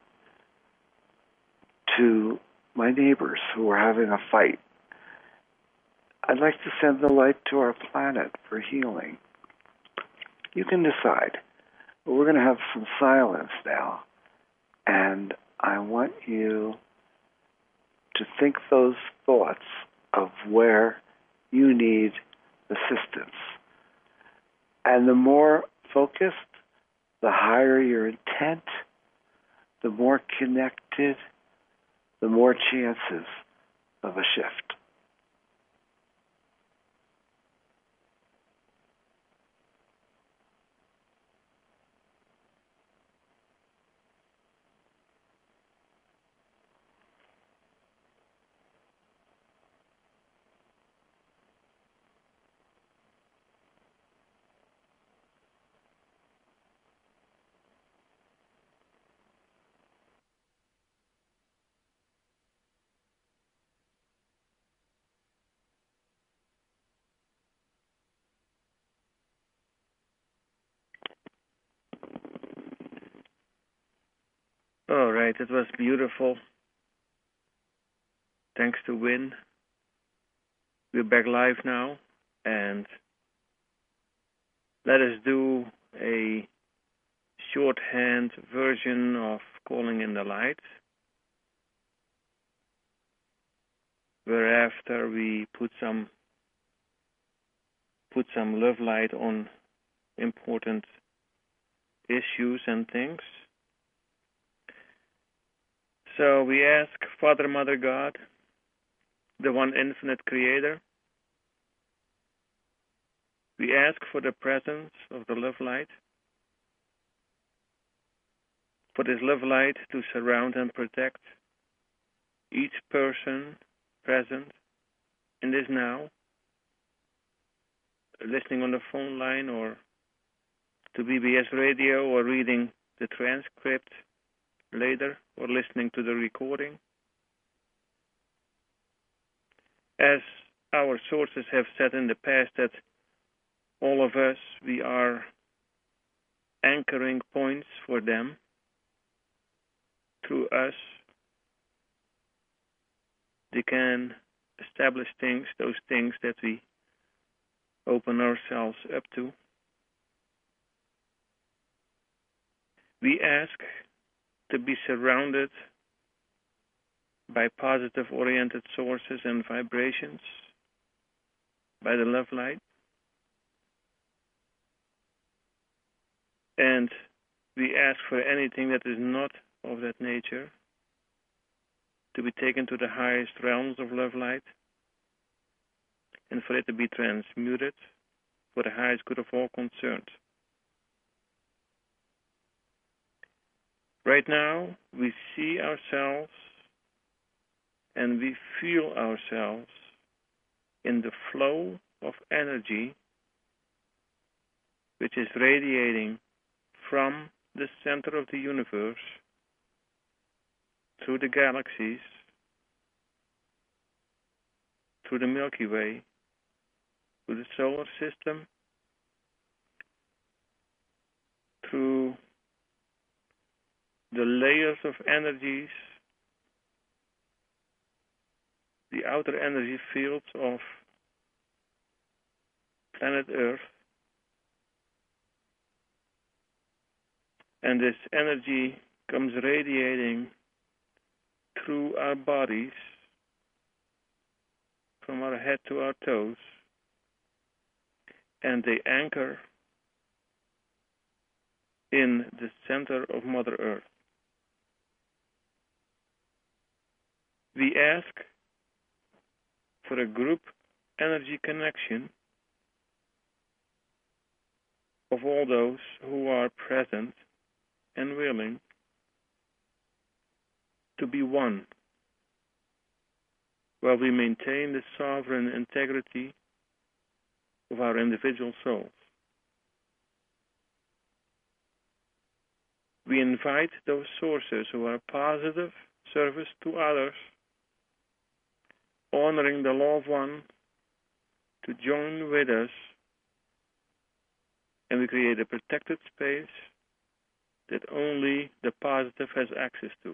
to my neighbors who are having a fight. I'd like to send the light to our planet for healing. You can decide. But we're going to have some silence now. And I want you to think those thoughts of where you need assistance. And the more focused, the higher your intent, the more connected, the more chances of a shift. All right, it was beautiful. Thanks to Win. We're back live now, and let us do a shorthand version of Calling in the Light, whereafter we put some put some love light on important issues and things. So we ask Father, Mother, God, the one infinite creator. We ask for the presence of the love light, for this love light to surround and protect each person present in this now, listening on the phone line or to B B S radio or reading the transcript later or listening to the recording. As our sources have said in the past, that all of us, we are anchoring points for them. Through us, they can establish things, those things that we open ourselves up to. We ask to be surrounded by positive-oriented sources and vibrations, by the love light. And we ask for anything that is not of that nature to be taken to the highest realms of love light and for it to be transmuted for the highest good of all concerned. Right now, we see ourselves and we feel ourselves in the flow of energy which is radiating from the center of the universe through the galaxies, through the Milky Way, through the solar system, through the layers of energies, the outer energy fields of planet Earth. And this energy comes radiating through our bodies, from our head to our toes, and they anchor in the center of Mother Earth. We ask for a group energy connection of all those who are present and willing to be one, while we maintain the sovereign integrity of our individual souls. We invite those sources who are positive service to others, honoring the law of one, to join with us, and we create a protected space that only the positive has access to.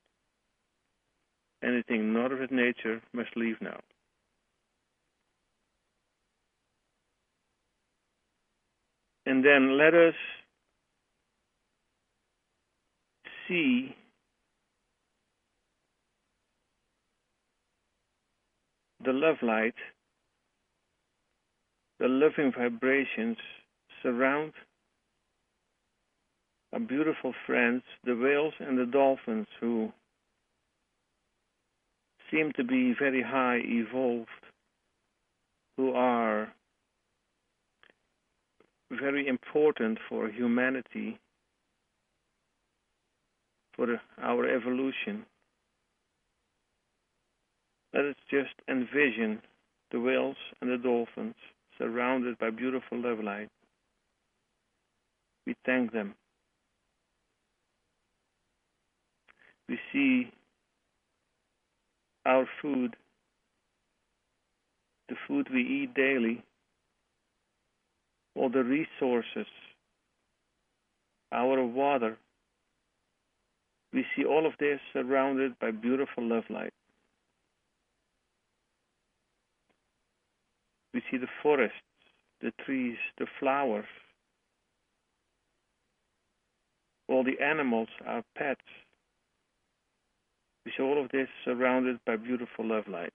Anything not of that nature must leave now. And then let us see the love light, the loving vibrations surround our beautiful friends, the whales and the dolphins, who seem to be very high evolved, who are very important for humanity, for our evolution. Let us just envision the whales and the dolphins surrounded by beautiful love light. We thank them. We see our food, the food we eat daily, all the resources, our water. We see all of this surrounded by beautiful love light. We see the forests, the trees, the flowers, all the animals, our pets. We see all of this surrounded by beautiful love light.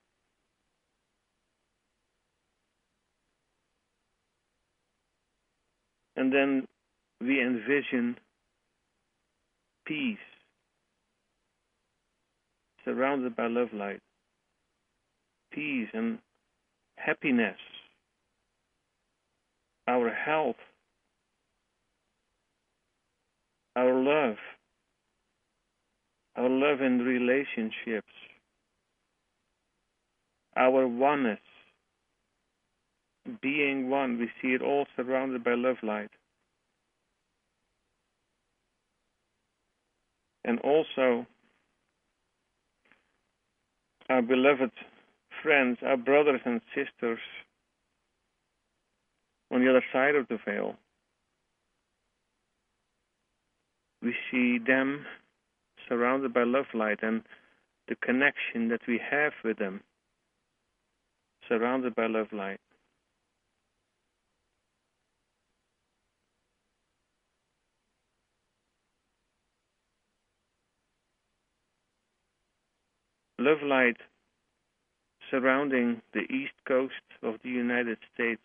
And then we envision peace surrounded by love light. Peace and happiness, our health, our love, our love in relationships, our oneness, being one. We see it all surrounded by love light. And also our beloved friends, our brothers and sisters on the other side of the veil. We see them surrounded by love light and the connection that we have with them, surrounded by love light. love light surrounding the east coast of the United States.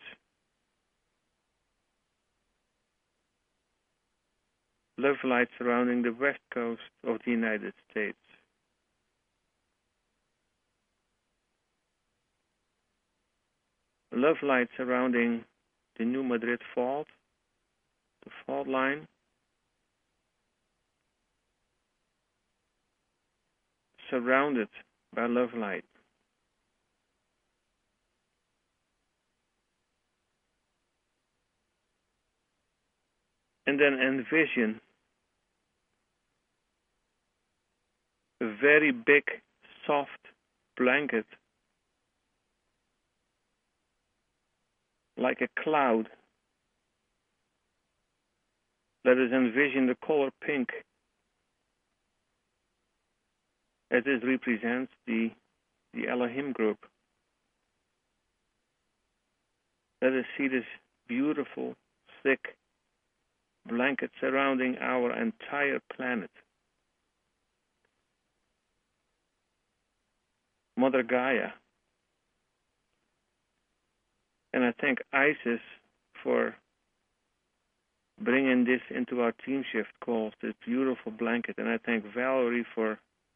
Love light surrounding the west coast of the United States. Love light surrounding the New Madrid fault, the fault line. Surrounded by love light. And then envision a very big, soft blanket, like a cloud. Let us envision the color pink, as it represents the, the Elohim group. Let us see this beautiful, thick blanket surrounding our entire planet. Mother Gaia. And I thank Isis for bringing this into our team shift calls, this beautiful blanket. And I thank Valerie for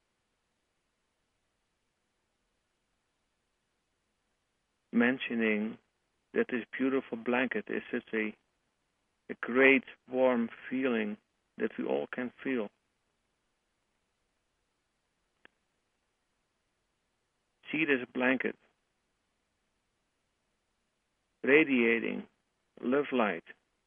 mentioning that this beautiful blanket is such a, a great warm feeling that we all can feel. See this blanket radiating love light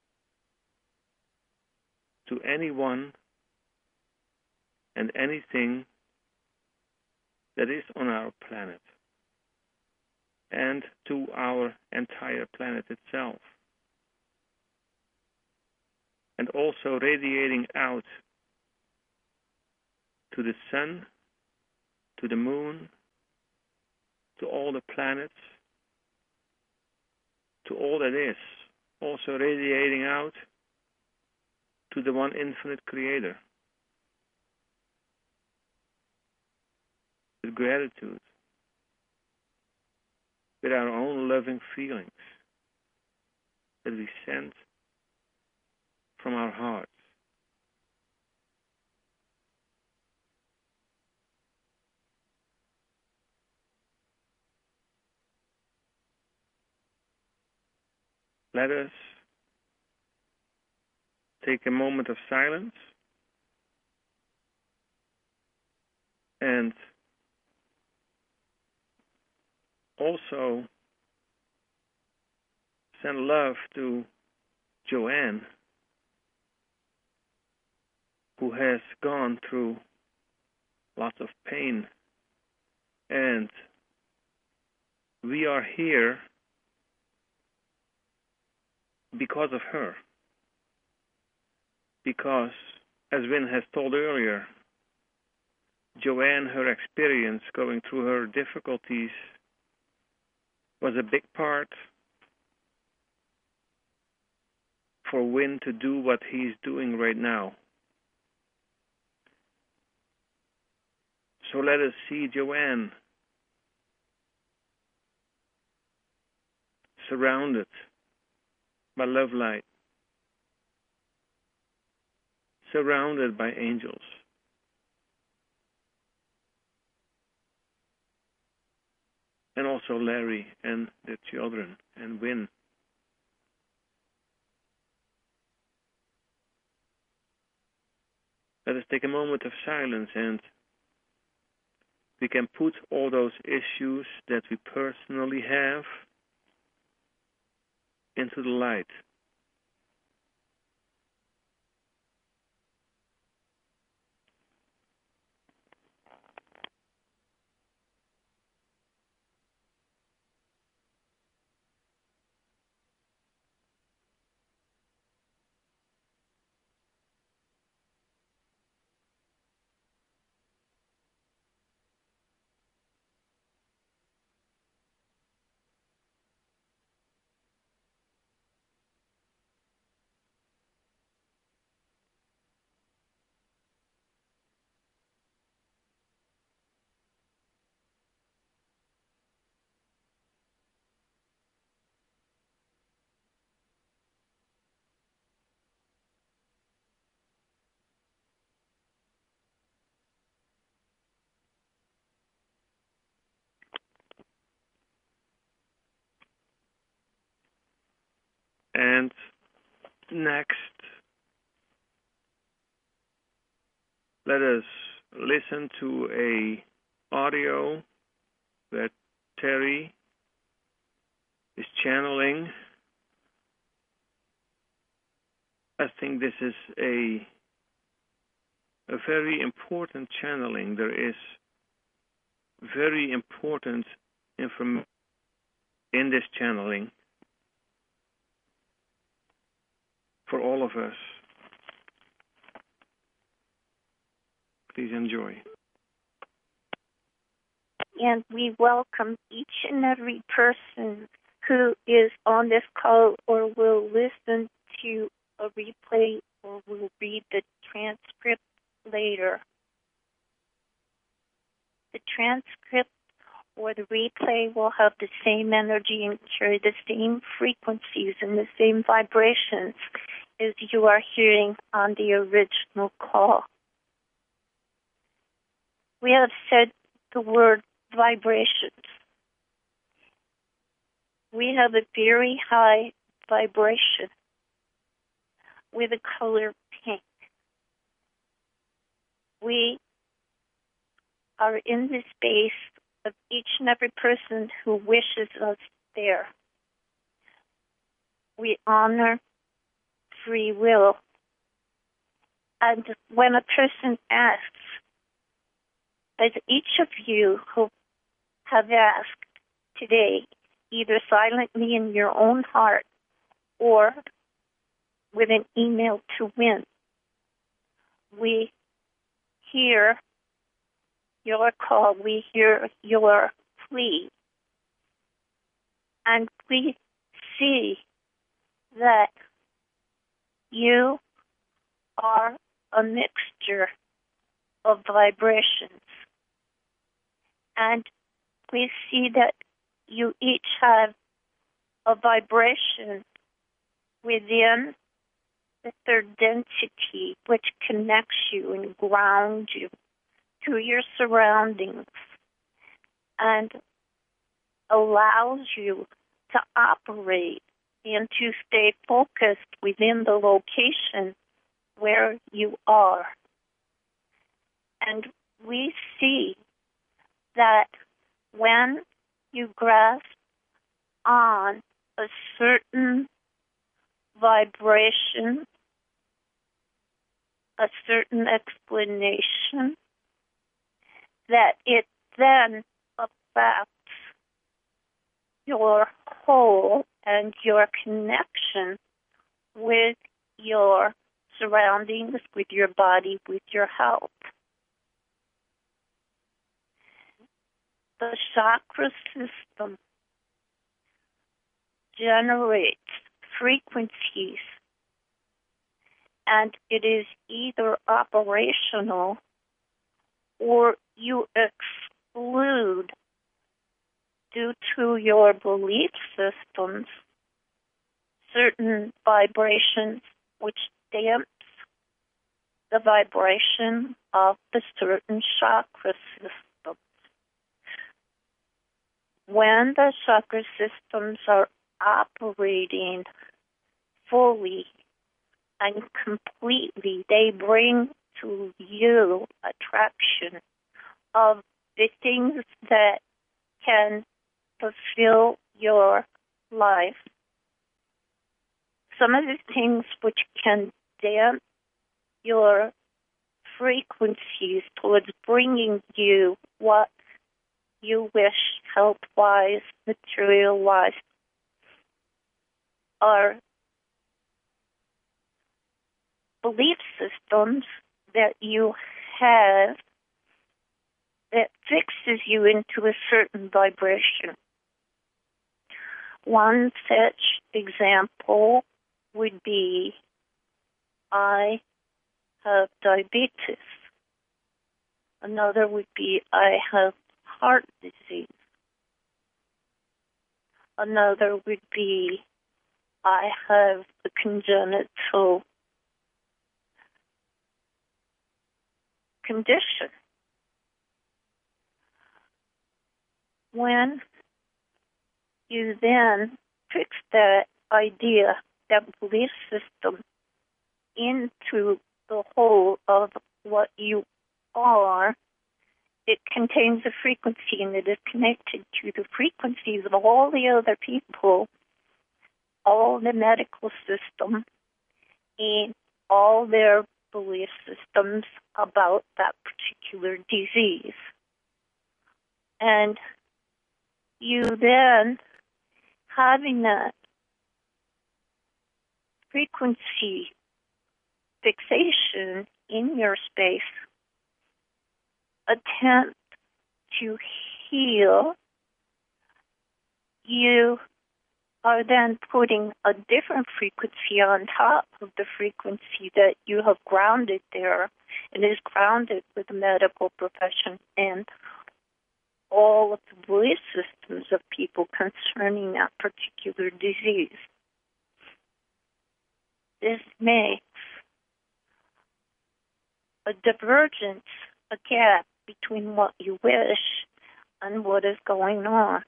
to anyone and anything that is on our planet, and to our entire planet itself. And also radiating out to the sun, to the moon, to all the planets, to all that is. Also radiating out to the one infinite creator. With gratitude. With our own loving feelings that we send from our hearts. Let us take a moment of silence and also send love to Joanne, who has gone through lots of pain, and we are here because of her. Because, as Win has told earlier, Joanne, her experience going through her difficulties was a big part for Win to do what he's doing right now. So let us see Joanne surrounded by love light, surrounded by angels. And also Larry and the children and Win. Let us take a moment of silence, and we can put all those issues that we personally have into the light. next, let us listen to a audio that Terry is channeling. I think this is a a very important channeling. There is very important information in this channeling for all of us. Please enjoy. And we welcome each and every person who is on this call or will listen to a replay or will read the transcript later. The transcript or the replay will have the same energy and carry the same frequencies and the same vibrations as you are hearing on the original call. We have said the word vibrations. We have a very high vibration with a color pink. We are in the space of each and every person who wishes us there. We honor free will. And when a person asks, as each of you who have asked today, either silently in your own heart or with an email to Win, we hear your call, we hear your plea, and we see that you are a mixture of vibrations. And we see that you each have a vibration within the third density, which connects you and grounds you to your surroundings and allows you to operate and to stay focused within the location where you are. And we see that when you grasp on a certain vibration, a certain explanation, that it then affects your whole and your connection with your surroundings, with your body, with your health. The chakra system generates frequencies, and it is either operational or you exclude due to your belief systems certain vibrations which damps the vibration of the certain chakra system. When the chakra systems are operating fully and completely, they bring to you attraction of the things that can fulfill your life. Some of the things which can damp your frequencies towards bringing you what you wish, health-wise, material-wise, are belief systems that you have that fixes you into a certain vibration. One such example would be, I have diabetes. Another would be, I have heart disease. Another would be, I have a congenital condition. When you then fix that idea that belief system into the whole of what you are, it contains a frequency, and it is connected to the frequencies of all the other people, all the medical system, and all their belief systems about that particular disease. And you then, having that frequency fixation in your space, attempt to heal, you are then putting a different frequency on top of the frequency that you have grounded there, and is grounded with the medical profession and all of the belief systems of people concerning that particular disease. This makes a divergence, a gap between what you wish and what is going on.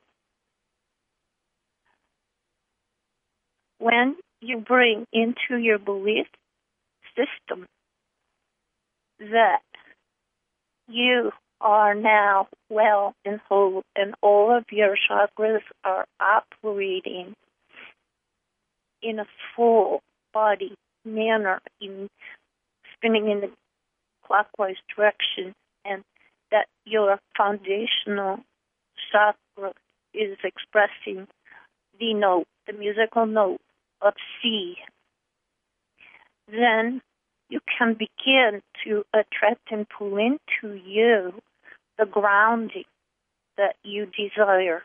When you bring into your belief system that you are now well and whole and all of your chakras are operating in a full body manner, in spinning in the clockwise direction, and that your foundational chakra is expressing the note, the musical note of C, then you can begin to attract and pull into you the grounding that you desire.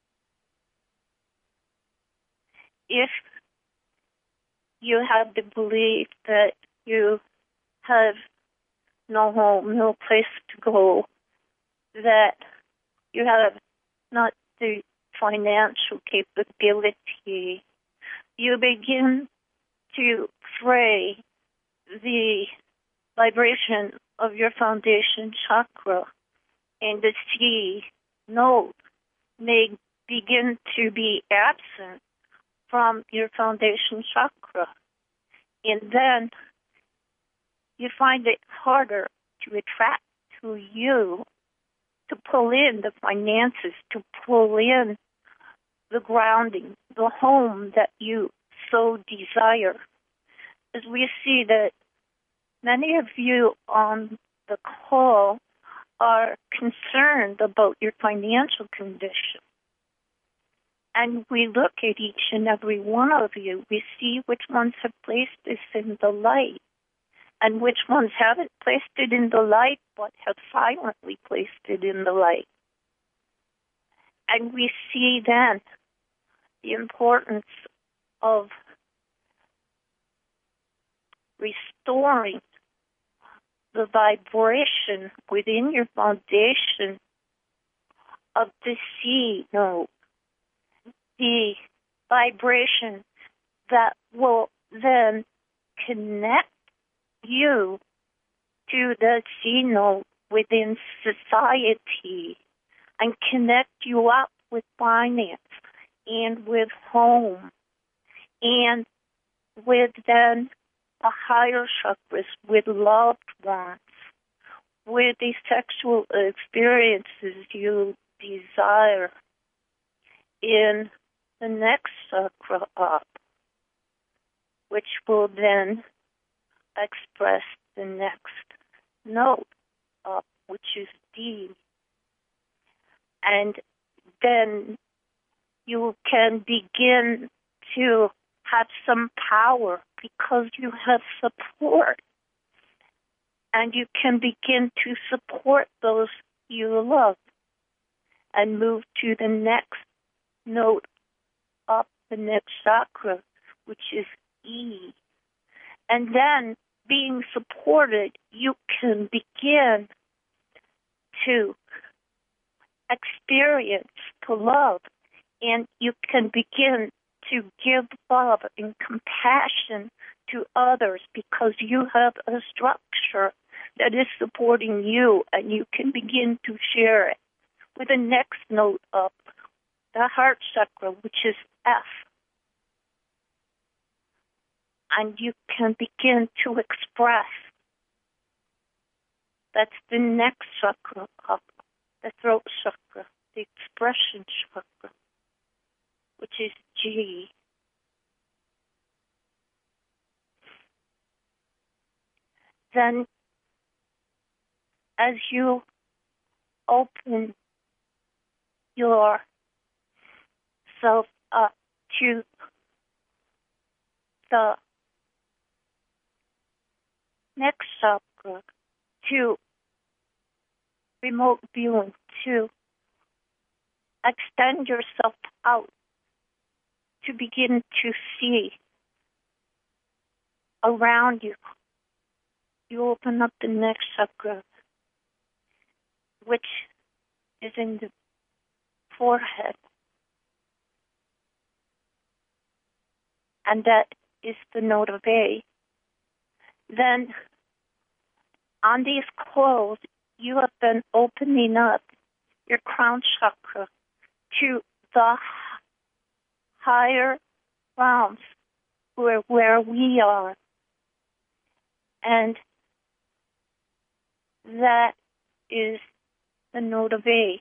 If you have the belief that you have no home, no place to go, that you have not the financial capability, you begin to fray the vibration of your foundation chakra, and the C note may begin to be absent from your foundation chakra. And then you find it harder to attract to you, to pull in the finances, to pull in the grounding, the home that you so desire. As we see that many of you on the call are concerned about your financial condition. And we look at each and every one of you. We see which ones have placed this in the light and which ones haven't placed it in the light but have silently placed it in the light. And we see then the importance of restoring the vibration within your foundation of the C note, the vibration that will then connect you to the C note within society and connect you up with finance and with home and with then the higher chakras, with loved ones, with the sexual experiences you desire in the next chakra up, which will then express the next note up, which is D. And then you can begin to have some power because you have support. And you can begin to support those you love and move to the next note up, the next chakra, which is E. And then, being supported, you can begin to experience to love, and you can begin to give love and compassion to others because you have a structure that is supporting you, and you can begin to share it with the next note up, the heart chakra, which is F. and you can begin to express. That's the neck chakra up, the throat chakra, the expression chakra, which is G. Then, as you open yourself up to the next chakra, to remote viewing, to extend yourself out, to begin to see around you. You open up the next chakra, which is in the forehead. And that is the note of A. Then, on these clothes, you have been opening up your crown chakra to the higher realms where, where we are. And that is the note of A.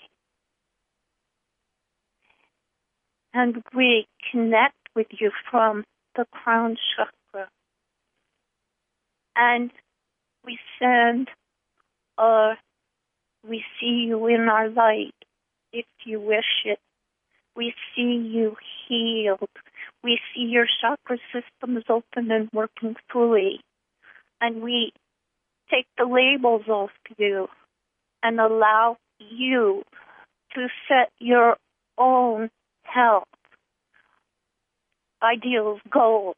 And we connect with you from the crown chakra. And we send or we see you in our light if you wish it. We see you healed. We see your chakra systems open and working fully. And we take the labels off you and allow you to set your own health, ideals, goals,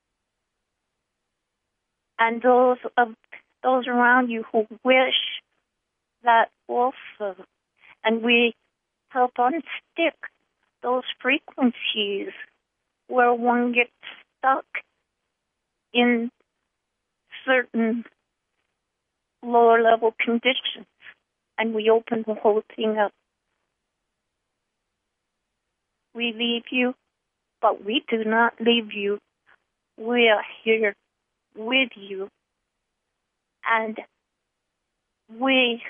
and those of those around you who wish that also. And we help unstick those frequencies where one gets stuck in certain lower level conditions, and we open the whole thing up. We leave you, but we do not leave you. We are here with you, and we,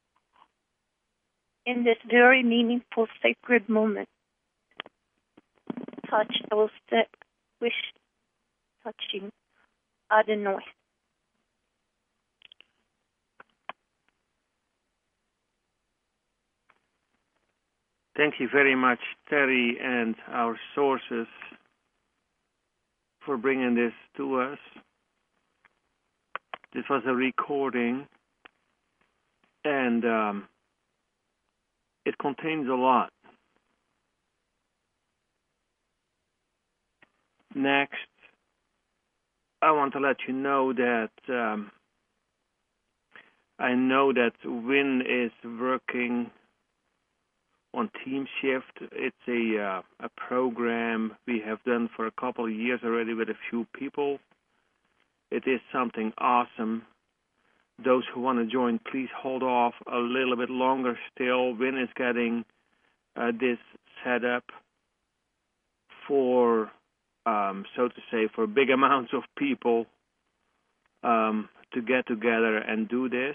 in this very meaningful, sacred moment, touch those that wish touching Adonai. Thank you very much, Terry, and our sources for bringing this to us. This was a recording, and um, it contains a lot. Next, I want to let you know that um, I know that Win is working on Team Shift. It's a uh, a program we have done for a couple of years already with a few people. It is something awesome. Those who want to join, please hold off a little bit longer still. Win is getting uh, this set up for, um, so to say, for big amounts of people um, to get together and do this.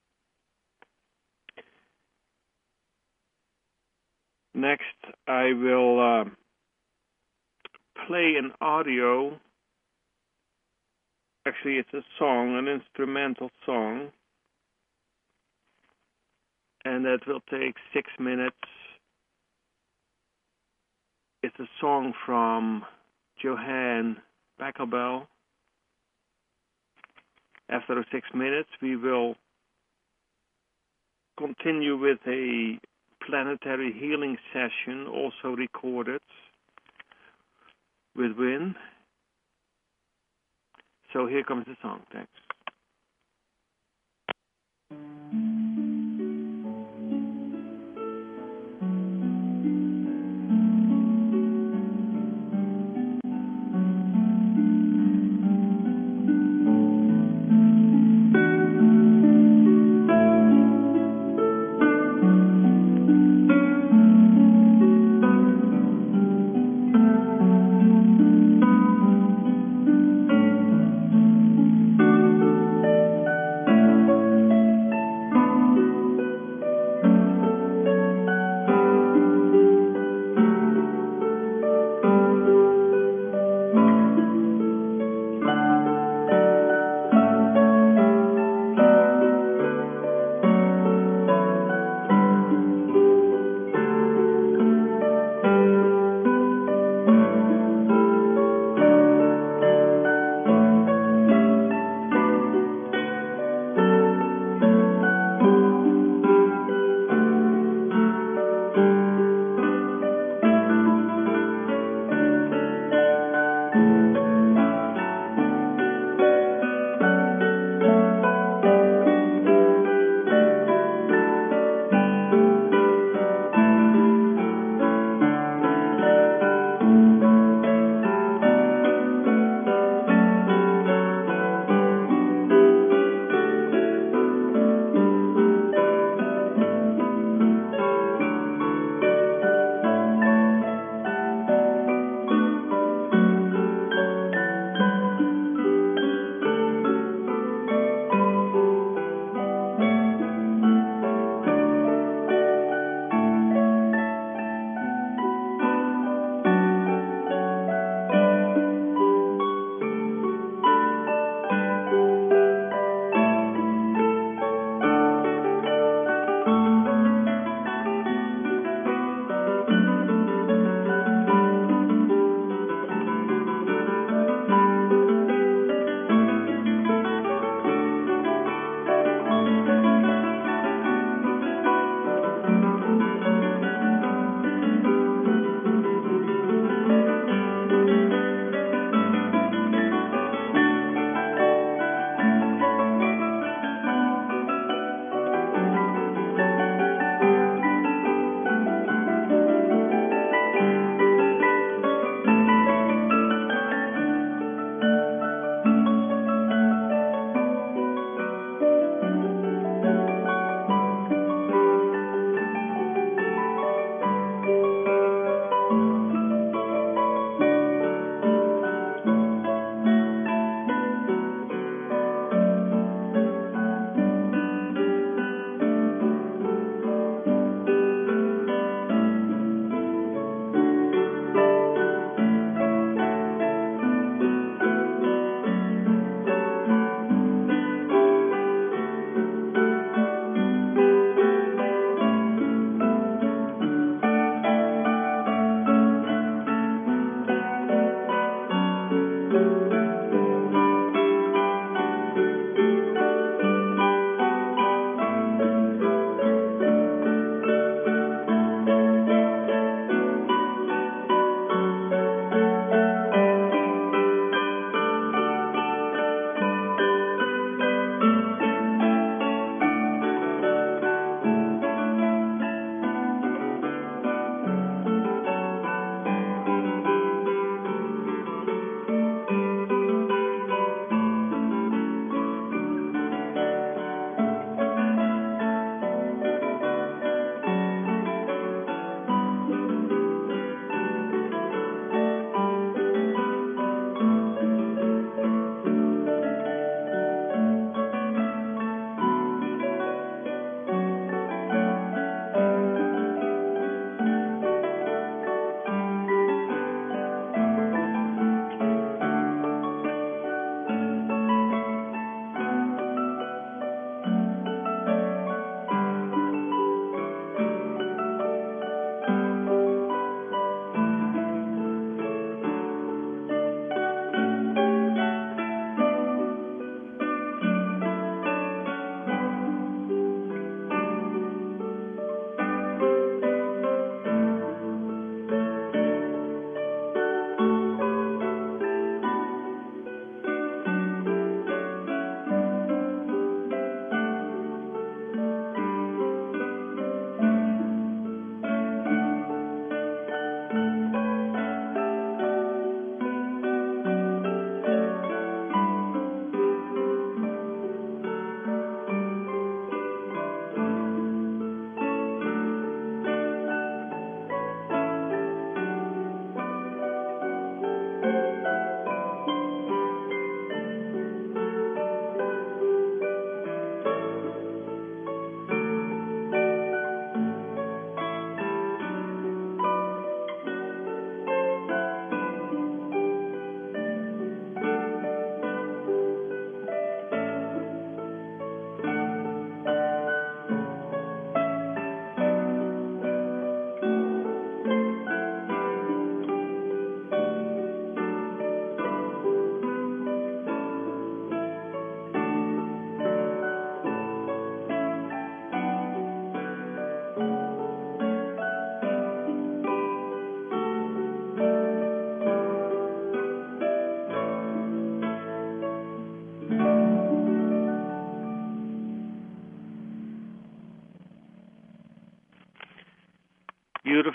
Next, I will uh, play an audio. Actually, it's a song, an instrumental song. And that will take six minutes. It's a song from Johann Pachelbel. After the six minutes, we will continue with a planetary healing session, also recorded with Win. So here comes the song. Thanks. Thank you.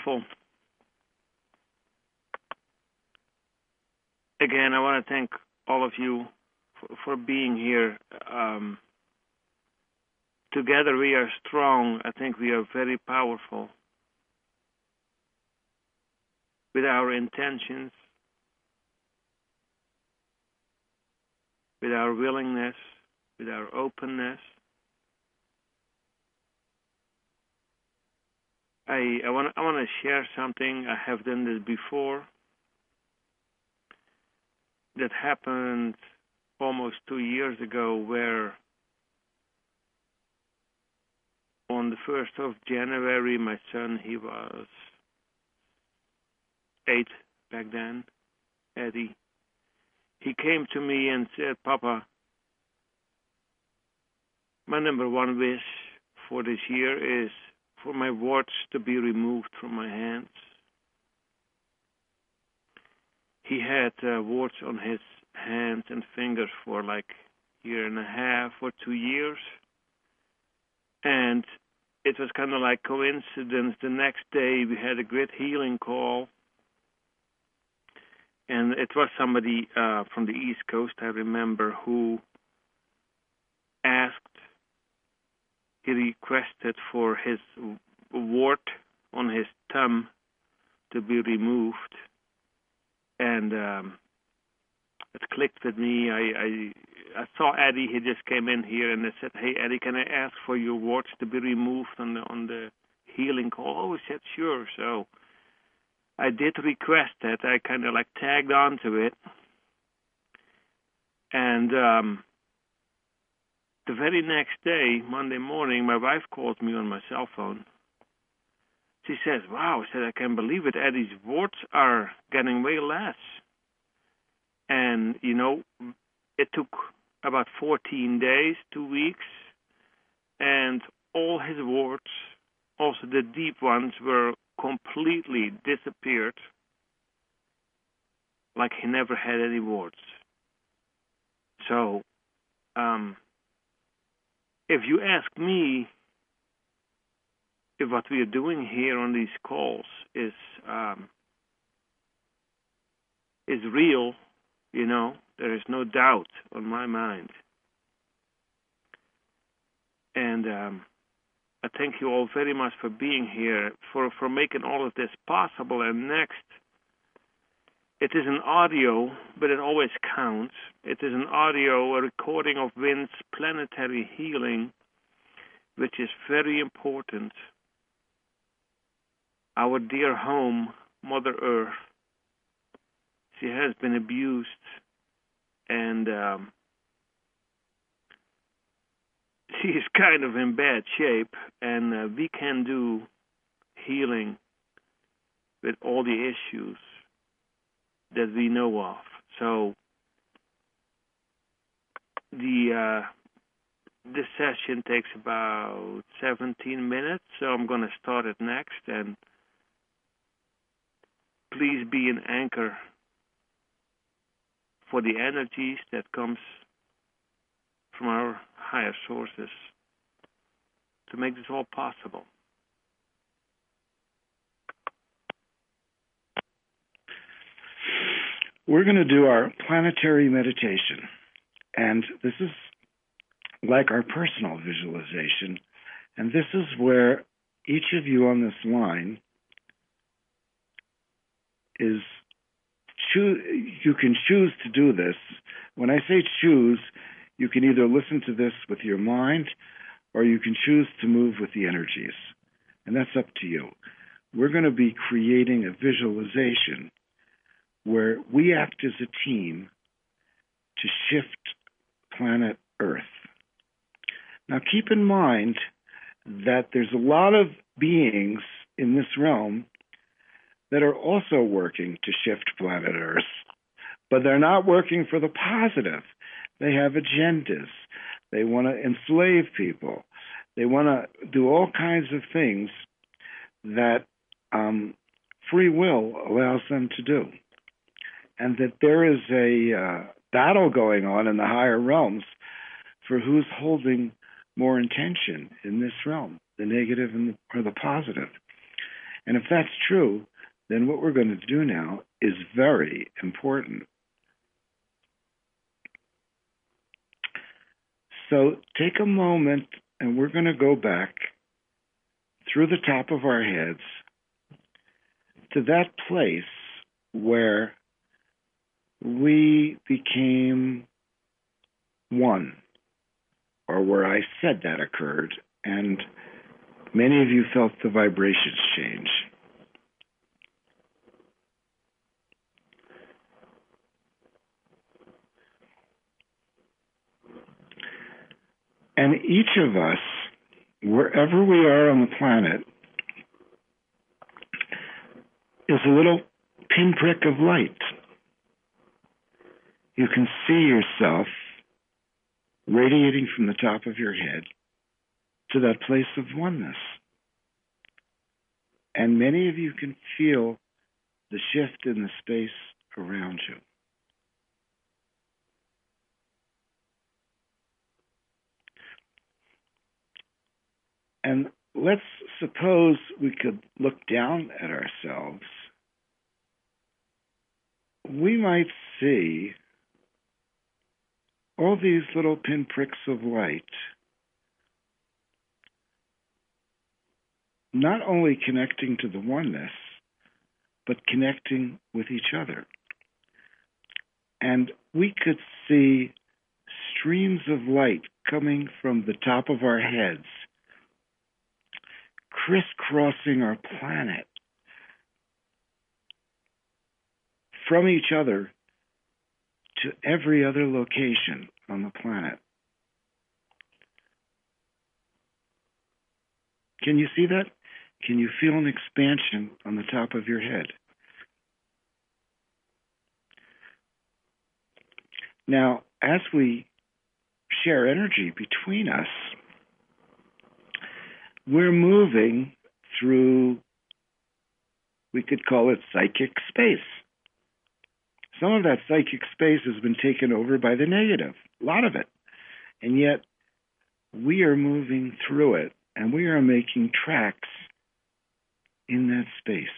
powerful. Again, I want to thank all of you for, for being here. Um, together we are strong. I think we are very powerful. With our intentions, with our willingness, with our openness. I, I want I want to share something. I have done this before. That happened almost two years ago, where on the first of January, my son, he was eight back then, Eddie, he came to me and said, Papa, my number one wish for this year is for my warts to be removed from my hands. He had uh, warts on his hands and fingers for like a year and a half or two years. And it was kind of like coincidence. The next day we had a great healing call. And it was somebody uh, from the East Coast, I remember, who asked, he requested for his wart on his thumb to be removed. And um, it clicked with me. I, I I saw Eddie. He just came in here, and I said, "Hey, Eddie, can I ask for your warts to be removed on the on the healing call?" Oh, he said, "Sure." So I did request that. I kind of like tagged onto it, and um, the very next day, Monday morning, my wife called me on my cell phone. She says, wow, I said, I can't believe it. Eddie's warts are getting way less. And, you know, it took about fourteen days, two weeks, and all his warts, also the deep ones, were completely disappeared, like he never had any warts. So, um, if you ask me, if what we are doing here on these calls is um, is real, you know, there is no doubt on my mind. And um, I thank you all very much for being here, for, for making all of this possible. And next, it is an audio, but it always counts. It is an audio, a recording of Wynn's planetary healing, which is very important. Our dear home, Mother Earth, she has been abused, and um, she is kind of in bad shape, and uh, we can do healing with all the issues that we know of. So the uh, this session takes about seventeen minutes, so I'm going to start it next, and please be an anchor for the energies that comes from our higher sources to make this all possible. We're going to do our planetary meditation, and this is like our personal visualization, and this is where each of you on this line is choose. You can choose to do this. When I say choose, you can either listen to this with your mind, or you can choose to move with the energies, and that's up to you. We're going to be creating a visualization where we act as a team to shift planet Earth. Now keep in mind that there's a lot of beings in this realm that are also working to shift planet Earth, but they're not working for the positive. They have agendas. They want to enslave people. They want to do all kinds of things that um, free will allows them to do. And that there is a uh, battle going on in the higher realms for who's holding more intention in this realm, the negative and the, or the positive. And if that's true, then what we're going to do now is very important. So take a moment, and we're going to go back through the top of our heads to that place where we became one, or where I said that occurred, and many of you felt the vibrations change. And each of us, wherever we are on the planet, is a little pinprick of light. You can see yourself radiating from the top of your head to that place of oneness. And many of you can feel the shift in the space around you. And let's suppose we could look down at ourselves. We might see all these little pinpricks of light not only connecting to the oneness, but connecting with each other. And we could see streams of light coming from the top of our heads, crisscrossing our planet from each other to every other location on the planet. Can you see that? Can you feel an expansion on the top of your head? Now, as we share energy between us, we're moving through, we could call it psychic space. Some of that psychic space has been taken over by the negative, a lot of it. And yet, we are moving through it, and we are making tracks in that space.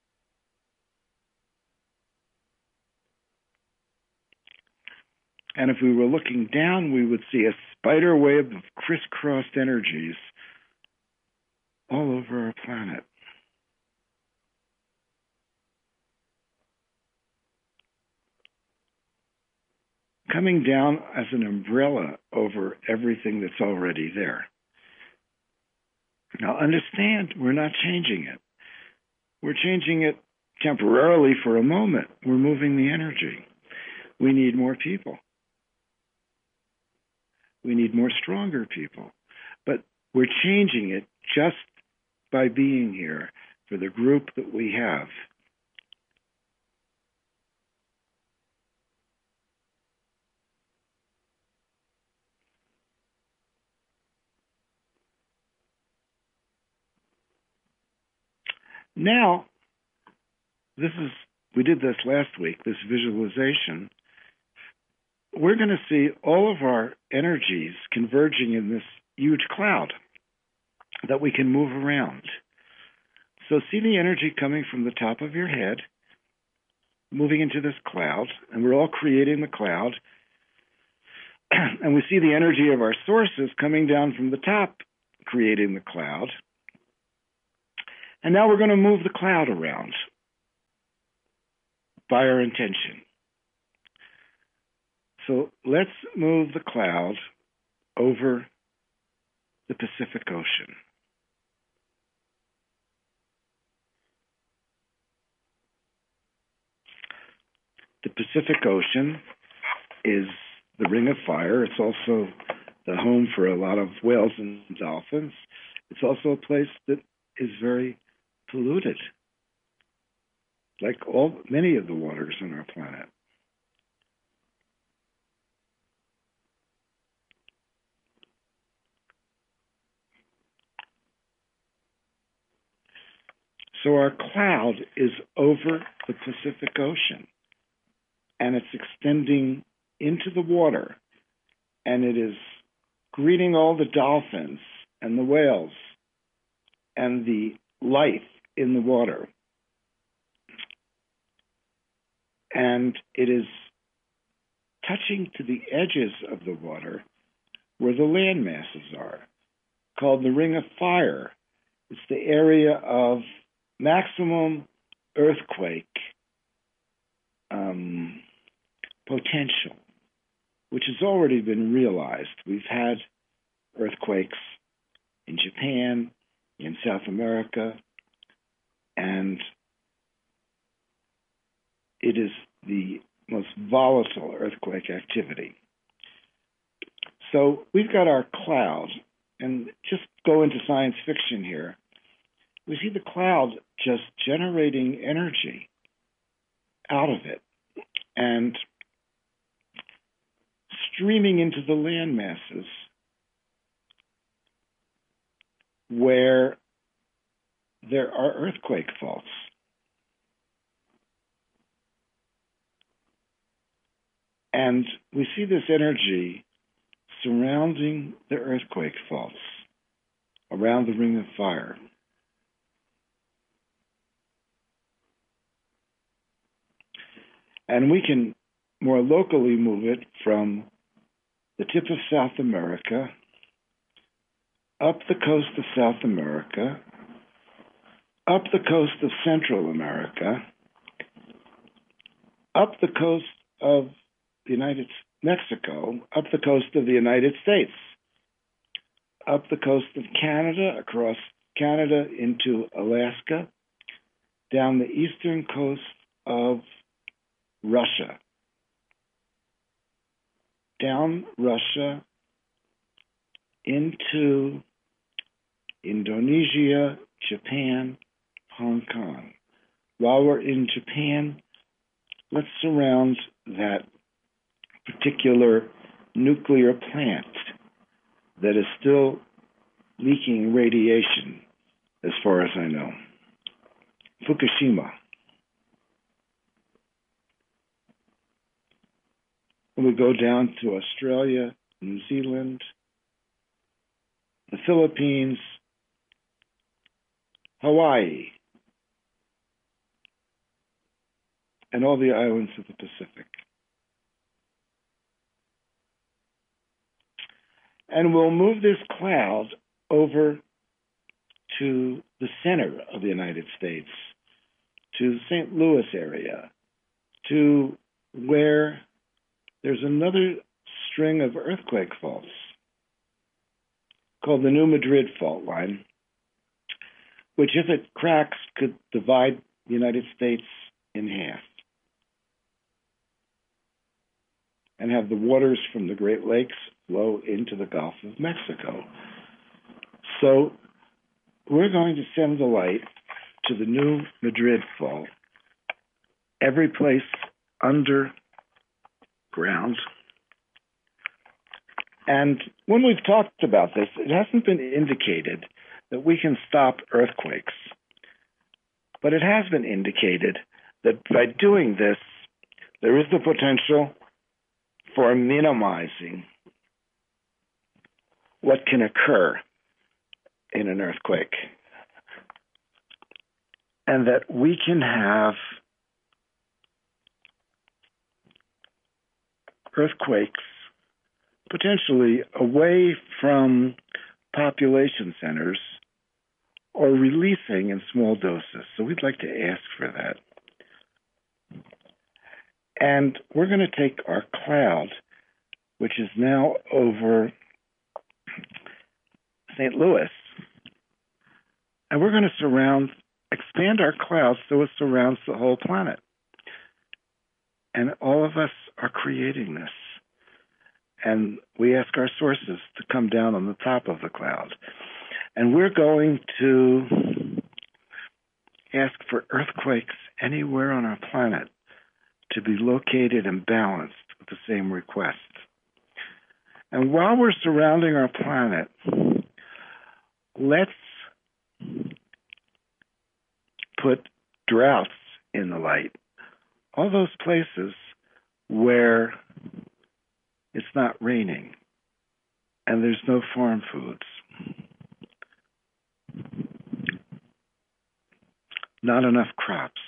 And if we were looking down, we would see a spider web of crisscrossed energies all over our planet. Coming down as an umbrella over everything that's already there. Now understand, we're not changing it. We're changing it temporarily for a moment. We're moving the energy. We need more people. We need more stronger people. But we're changing it just by being here for the group that we have. Now, this is, we did this last week, this visualization. We're going to see all of our energies converging in this huge cloud that we can move around. So see the energy coming from the top of your head, moving into this cloud, and we're all creating the cloud. And we see the energy of our sources coming down from the top, creating the cloud. And now we're going to move the cloud around by our intention. So let's move the cloud over the Pacific Ocean. The Pacific Ocean is the Ring of Fire. It's also the home for a lot of whales and dolphins. It's also a place that is very polluted, like all many of the waters on our planet. So our cloud is over the Pacific Ocean, and it's extending into the water, and it is greeting all the dolphins and the whales and the life in the water. And it is touching to the edges of the water where the land masses are, called the Ring of Fire. It's the area of maximum earthquake um, potential, which has already been realized. We've had earthquakes in Japan, in South America, and it is the most volatile earthquake activity. So we've got our cloud, and just go into science fiction here. We see the cloud just generating energy out of it and streaming into the land masses where there are earthquake faults. And we see this energy surrounding the earthquake faults around the Ring of Fire. And we can more locally move it from the tip of South America up the coast of South America, up the coast of Central America, up the coast of the United Mexico, up the coast of the United States, up the coast of Canada, across Canada into Alaska, down the eastern coast of Russia, down Russia into Indonesia, Japan, Hong Kong. While we're in Japan, let's surround that particular nuclear plant that is still leaking radiation, as far as I know. Fukushima. And we go down to Australia, New Zealand, the Philippines, Hawaii, and all the islands of the Pacific. And we'll move this cloud over to the center of the United States, to the Saint Louis area, to where there's another string of earthquake faults called the New Madrid fault line, which, if it cracks, could divide the United States in half and have the waters from the Great Lakes flow into the Gulf of Mexico. So we're going to send the light to the New Madrid fault, every place underground. And when we've talked about this, it hasn't been indicated that we can stop earthquakes. But it has been indicated that by doing this, there is the potential for minimizing what can occur in an earthquake. And that we can have earthquakes potentially away from population centers or releasing in small doses. So we'd like to ask for that. And we're going to take our cloud, which is now over Saint Louis, and we're going to surround, expand our cloud so it surrounds the whole planet. And all of us are creating this. And we ask our sources to come down on the top of the cloud. And we're going to ask for earthquakes anywhere on our planet to be located and balanced with the same request. And while we're surrounding our planet, let's put droughts in the light. All those places where it's not raining and there's no farm foods. not enough crops.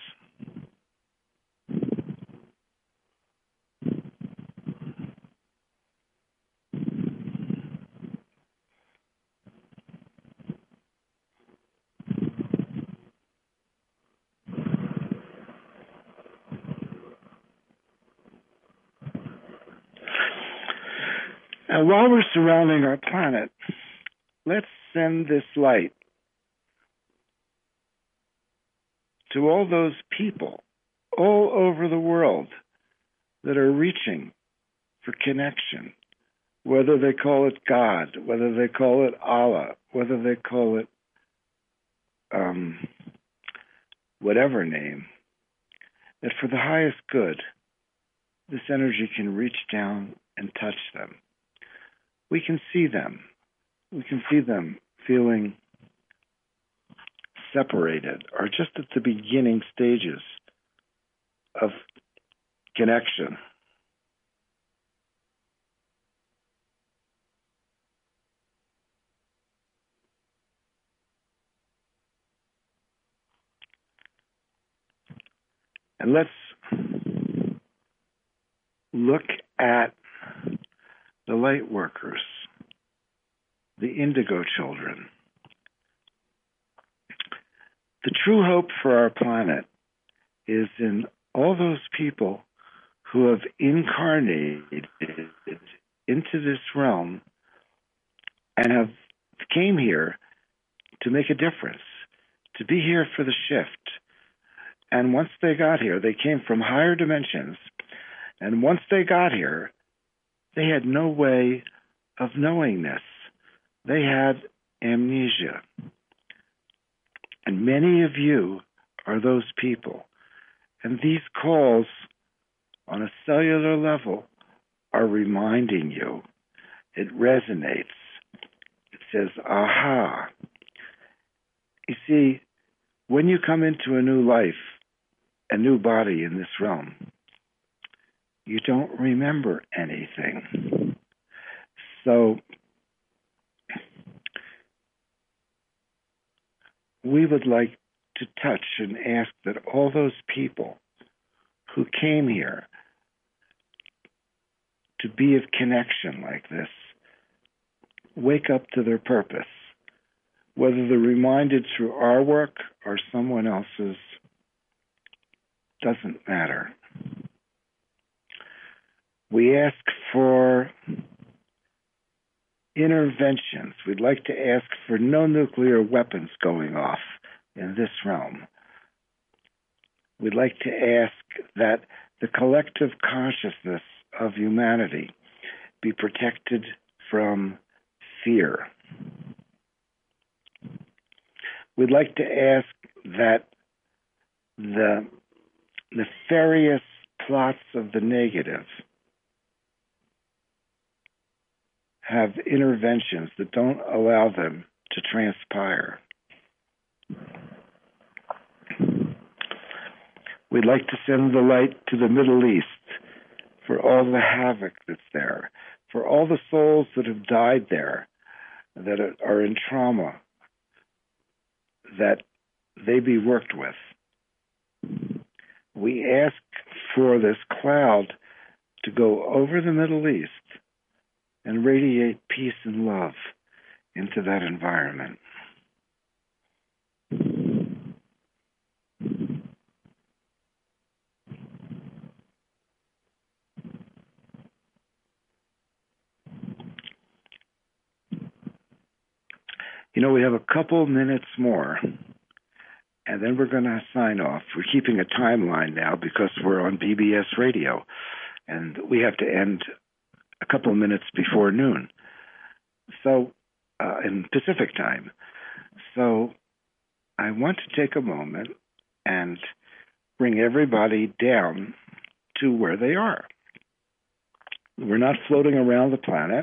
And while we're surrounding our planet, let's send this light to all those people all over the world that are reaching for connection, whether they call it God, whether they call it Allah, whether they call it um, whatever name, that for the highest good, this energy can reach down and touch them. We can see them. We can see them feeling separated or just at the beginning stages of connection. And let's look at the light workers, the indigo children. The true hope for our planet is in all those people who have incarnated into this realm and have came here to make a difference, to be here for the shift. And once they got here, they came from higher dimensions. And once they got here, they had no way of knowing this. They had amnesia. And many of you are those people. And these calls on a cellular level are reminding you. It resonates. It says, aha. You see, when you come into a new life, a new body in this realm, you don't remember anything. So we would like to touch and ask that all those people who came here to be of connection like this wake up to their purpose, whether they're reminded through our work or someone else's, doesn't matter. We ask for interventions. We'd like to ask for no nuclear weapons going off in this realm. We'd like to ask that the collective consciousness of humanity be protected from fear. We'd like to ask that the nefarious plots of the negative have interventions that don't allow them to transpire. We'd like to send the light to the Middle East for all the havoc that's there, for all the souls that have died there, that are in trauma, that they be worked with. We ask for this cloud to go over the Middle East and radiate peace and love into that environment. You know, we have a couple minutes more, and then we're going to sign off. We're keeping a timeline now because we're on B B S radio, and we have to end a couple minutes before noon, so uh, in Pacific time. So I want to take a moment and bring everybody down to where they are. We're not floating around the planet.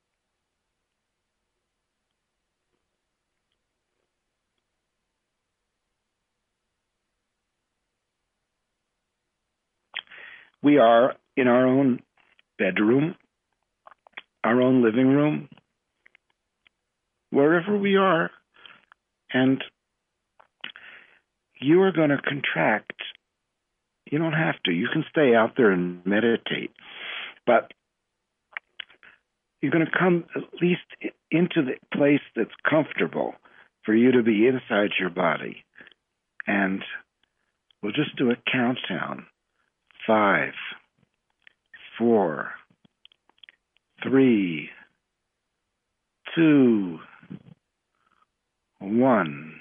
We are in our own bedroom, our own living room, wherever we are. And you are going to contract. You don't have to. You can stay out there and meditate. But you're going to come at least into the place that's comfortable for you to be inside your body. And we'll just do a countdown. Five, four, three, two, one.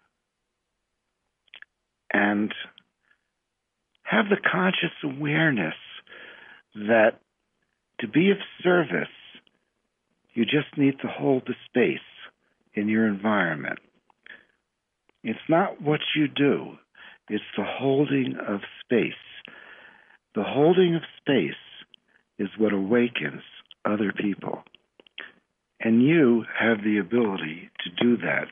And have the conscious awareness that to be of service, you just need to hold the space in your environment. It's not what you do, it's the holding of space. The holding of space is what awakens other people. And you have the ability to do that.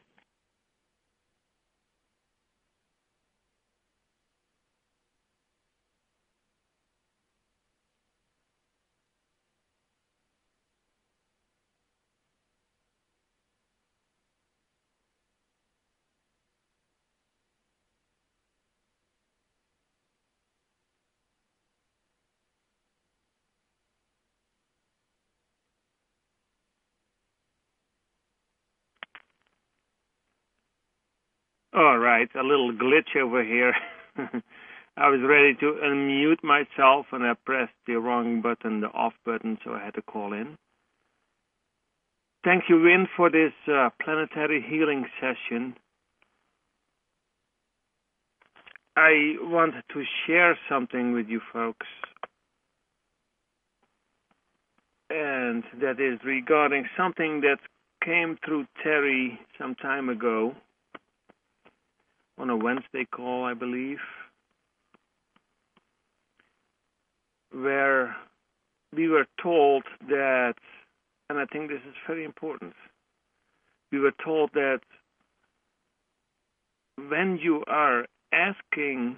All right, a little glitch over here. I was ready to unmute myself, and I pressed the wrong button, the off button, so I had to call in. Thank you, Win, for this uh, planetary healing session. I wanted to share something with you folks, and that is regarding something that came through Terry some time ago on a Wednesday call, I believe, where we were told that, and I think this is very important, we were told that when you are asking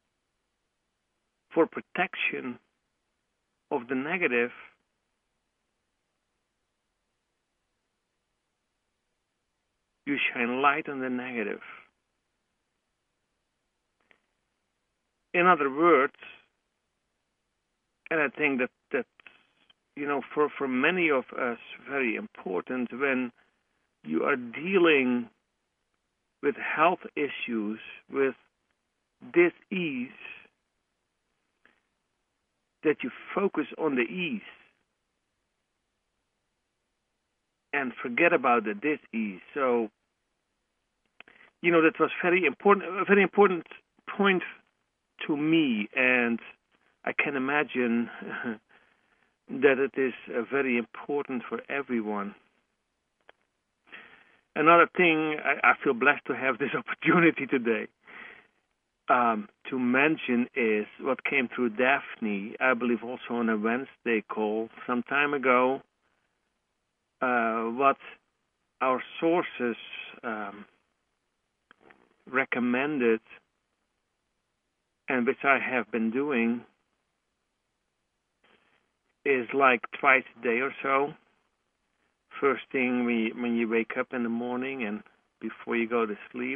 for protection of the negative, you shine light on the negative. In other words, and I think that that you know, for, for many of us, very important when you are dealing with health issues, with dis-ease, that you focus on the ease and forget about the dis-ease. So, you know, that was very important, a very important point to me, and I can imagine that it is uh, very important for everyone. Another thing, I, I feel blessed to have this opportunity today um, to mention is what came through Daphne, I believe also on a Wednesday call some time ago, uh, what our sources um, recommended, and which I have been doing, is like twice a day or so. First thing we, when you wake up in the morning and before you go to sleep,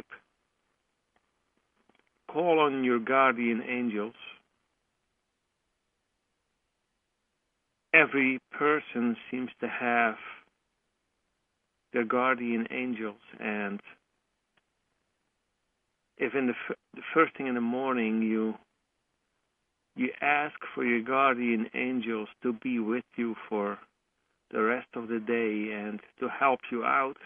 call on your guardian angels. Every person seems to have their guardian angels, and if in the, f- the first thing in the morning you you ask for your guardian angels to be with you for the rest of the day and to help you out,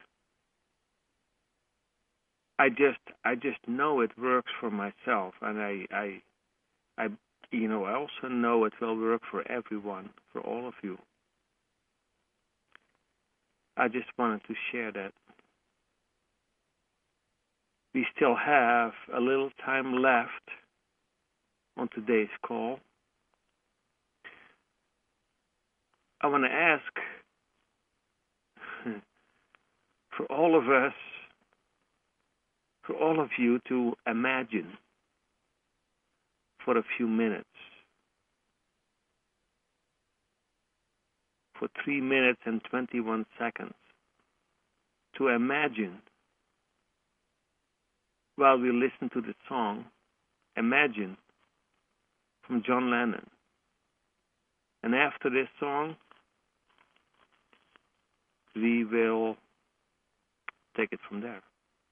I just I just know it works for myself, and I I I you know I also know it will work for everyone, for all of you. I just wanted to share that. We still have a little time left on today's call. I want to ask for all of us, for all of you to imagine for a few minutes, for three minutes and twenty-one seconds, to imagine while we listen to the song, Imagine, from John Lennon. And after this song, we will take it from there.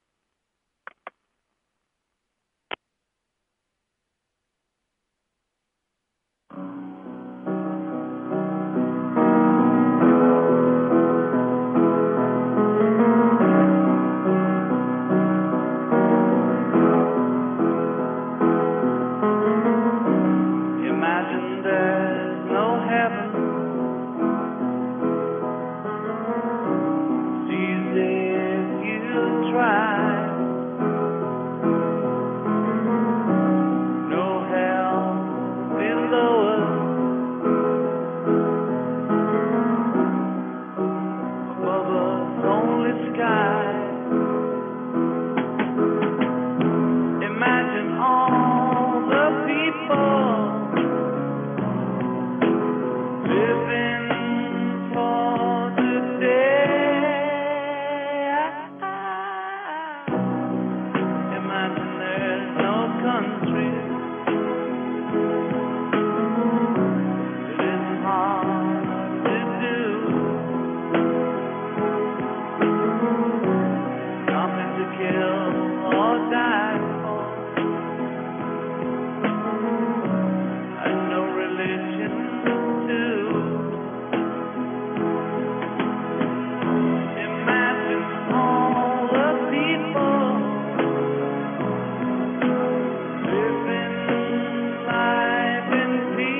Imagine there's no heaven. See if you try. No hell below us. Above us only sky. Imagine all the people living for today. Imagine there's no country that isn't hard to do. Nothing to kill or die for, and no religion too. Imagine all the people living life in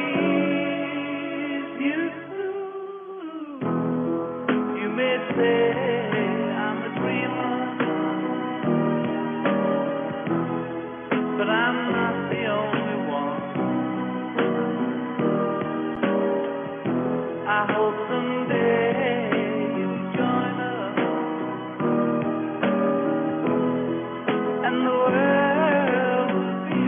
peace. You, you may say I'm a dreamer, but I'm not the only one. I hope someday you'll join us, and the world will be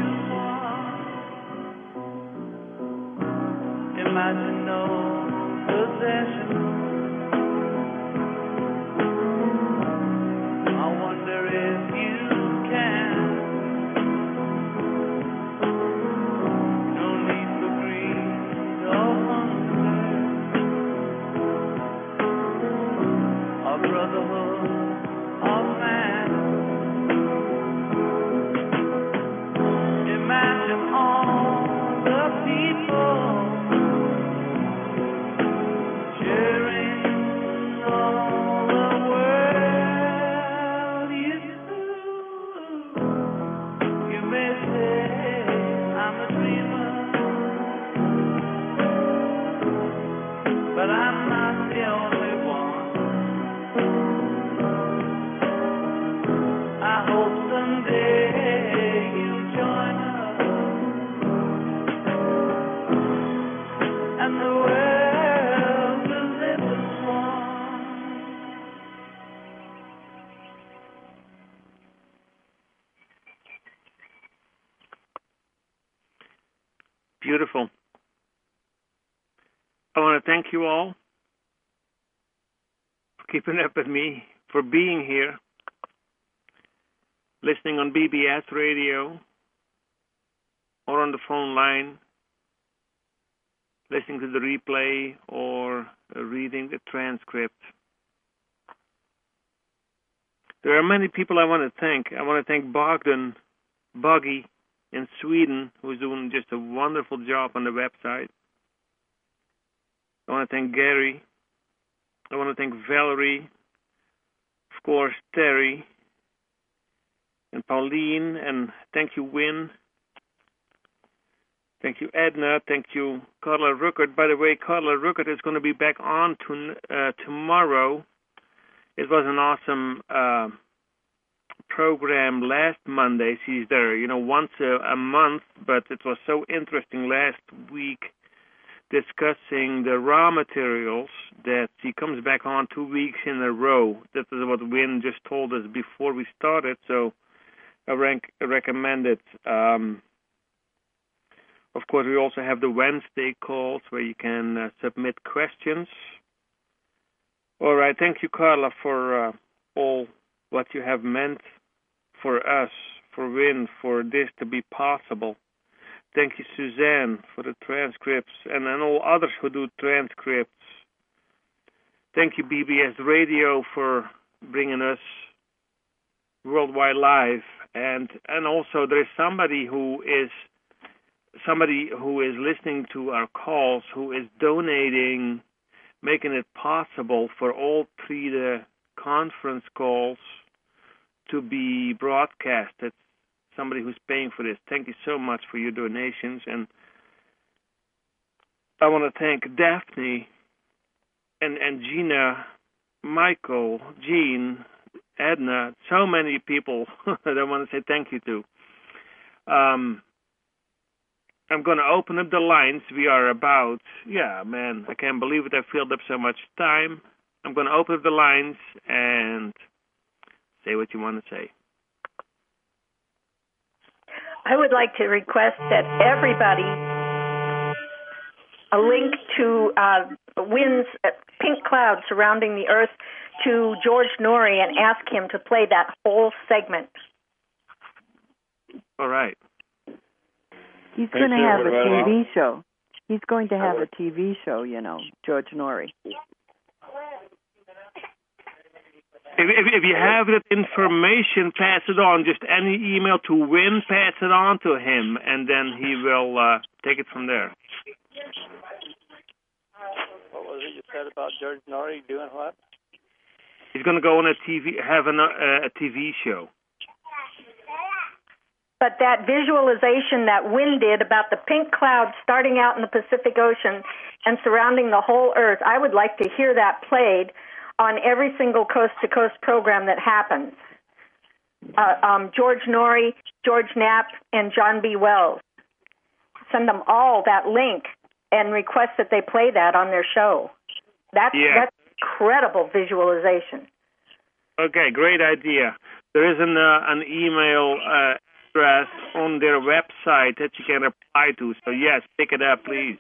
one. Imagine no possession. I wonder if you can. No need for greed or hunger, or brotherhood of man. Imagine all the people sharing all the world. You, you may say I'm a dreamer, but I'm not the only one. I hope someday you'll join us, and the world will live as one. Beautiful. I want to thank you all for keeping up with me, for being here, listening on B B S radio or on the phone line, listening to the replay or uh, reading the transcript. There are many people I want to thank. I want to thank Bogdan, Buggy in Sweden, who's doing just a wonderful job on the website. I want to thank Gary. I want to thank Valerie, of course, Terry, and Pauline, and thank you, Win. Thank you, Edna. Thank you, Carla Ruckert. By the way, Carla Ruckert is going to be back on to, uh, tomorrow. It was an awesome uh, program last Monday. She's there, you know, once a, a month, but it was so interesting last week discussing the raw materials that she comes back on two weeks in a row. That is what Win just told us before we started, so I rank, recommend it. Um, of course, we also have the Wednesday calls where you can uh, submit questions. All right, thank you, Carla, for uh, all what you have meant for us, for Win for this to be possible. Thank you, Suzanne, for the transcripts, and, and all others who do transcripts. Thank you, B B S Radio, for bringing us Worldwide Live. And and also there is somebody who is somebody who is listening to our calls, who is donating, making it possible for all three the conference calls to be broadcasted. Somebody who's paying for this. Thank you so much for your donations. And I want to thank Daphne and, and Gina, Michael, Jean, Edna, so many people that I want to say thank you to. Um, I'm going to open up the lines. We are about, yeah, man, I can't believe it. I filled up so much time. I'm going to open up the lines and say what you want to say. I would like to request that everybody a link to uh, Wind's uh, pink cloud surrounding the Earth to George Norrie and ask him to play that whole segment. All right. He's going to have a T V show. He's going to have a T V show, you know, George Norrie. If, if, if you have that information, pass it on. Just any email to Win, pass it on to him, and then he will uh, take it from there. What was it you said about George Norrie doing what? He's going to go on a T V, have an, uh, a T V show. But that visualization that Wynn did about the pink cloud starting out in the Pacific Ocean and surrounding the whole Earth, I would like to hear that played on every single coast-to-coast program that happens. Uh, um, George Norrie, George Knapp, and John B. Wells. Send them all that link and request that they play that on their show. That's, yeah. that's incredible visualization. Okay, great idea. There is an, uh, an email uh, address on their website that you can reply to. So, yes, pick it up, please.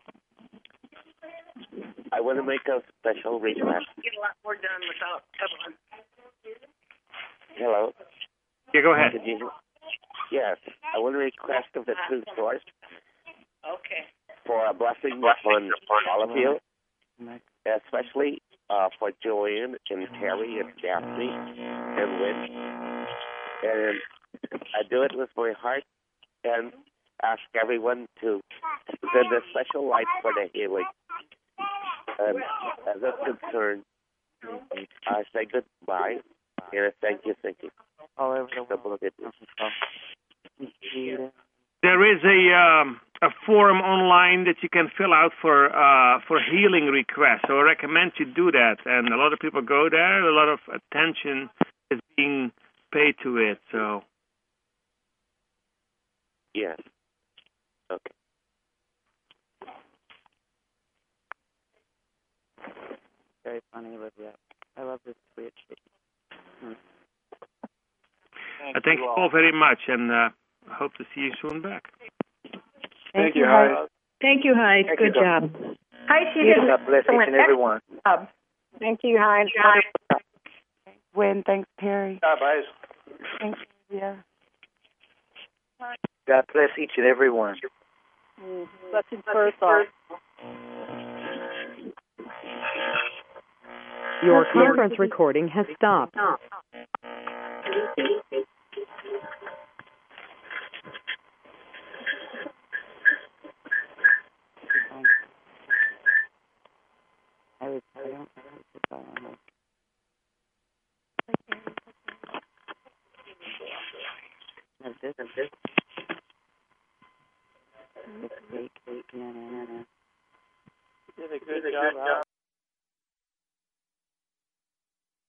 I want to make a special request. Get a lot more done without Evelyn. Hello? Yeah, go ahead. You, yes, I want to request of the True Source. Okay. For a blessing on all of you, especially uh, for Joanne and Terry and Daphne and Lynn. And I do it with my heart and ask everyone to send a special light for the healing. And as I'm concerned, I say goodbye and I thank you, thank you. All over the world. There is a um, a forum online that you can fill out for uh, for healing requests. So I recommend you do that. And a lot of people go there. A lot of attention is being paid to it. So yes. Okay. Very funny, Olivia. I love this sweet shit. Hmm. I thank you all very much, and uh, I hope to see you soon back. Thank, thank you, Hyde. Thank you, Hyde. Good you, job. Hyde, you did God bless each and every one. Job. Thank you, Hyde. Win, thanks, Terry. Bye, bye. Thanks, Olivia. God bless each and every one. Mm-hmm. Blessings first off. Your conference recording has stopped. I was, I don't, I don't know. No, this, this. This week, no, no, no, no. You did a good job.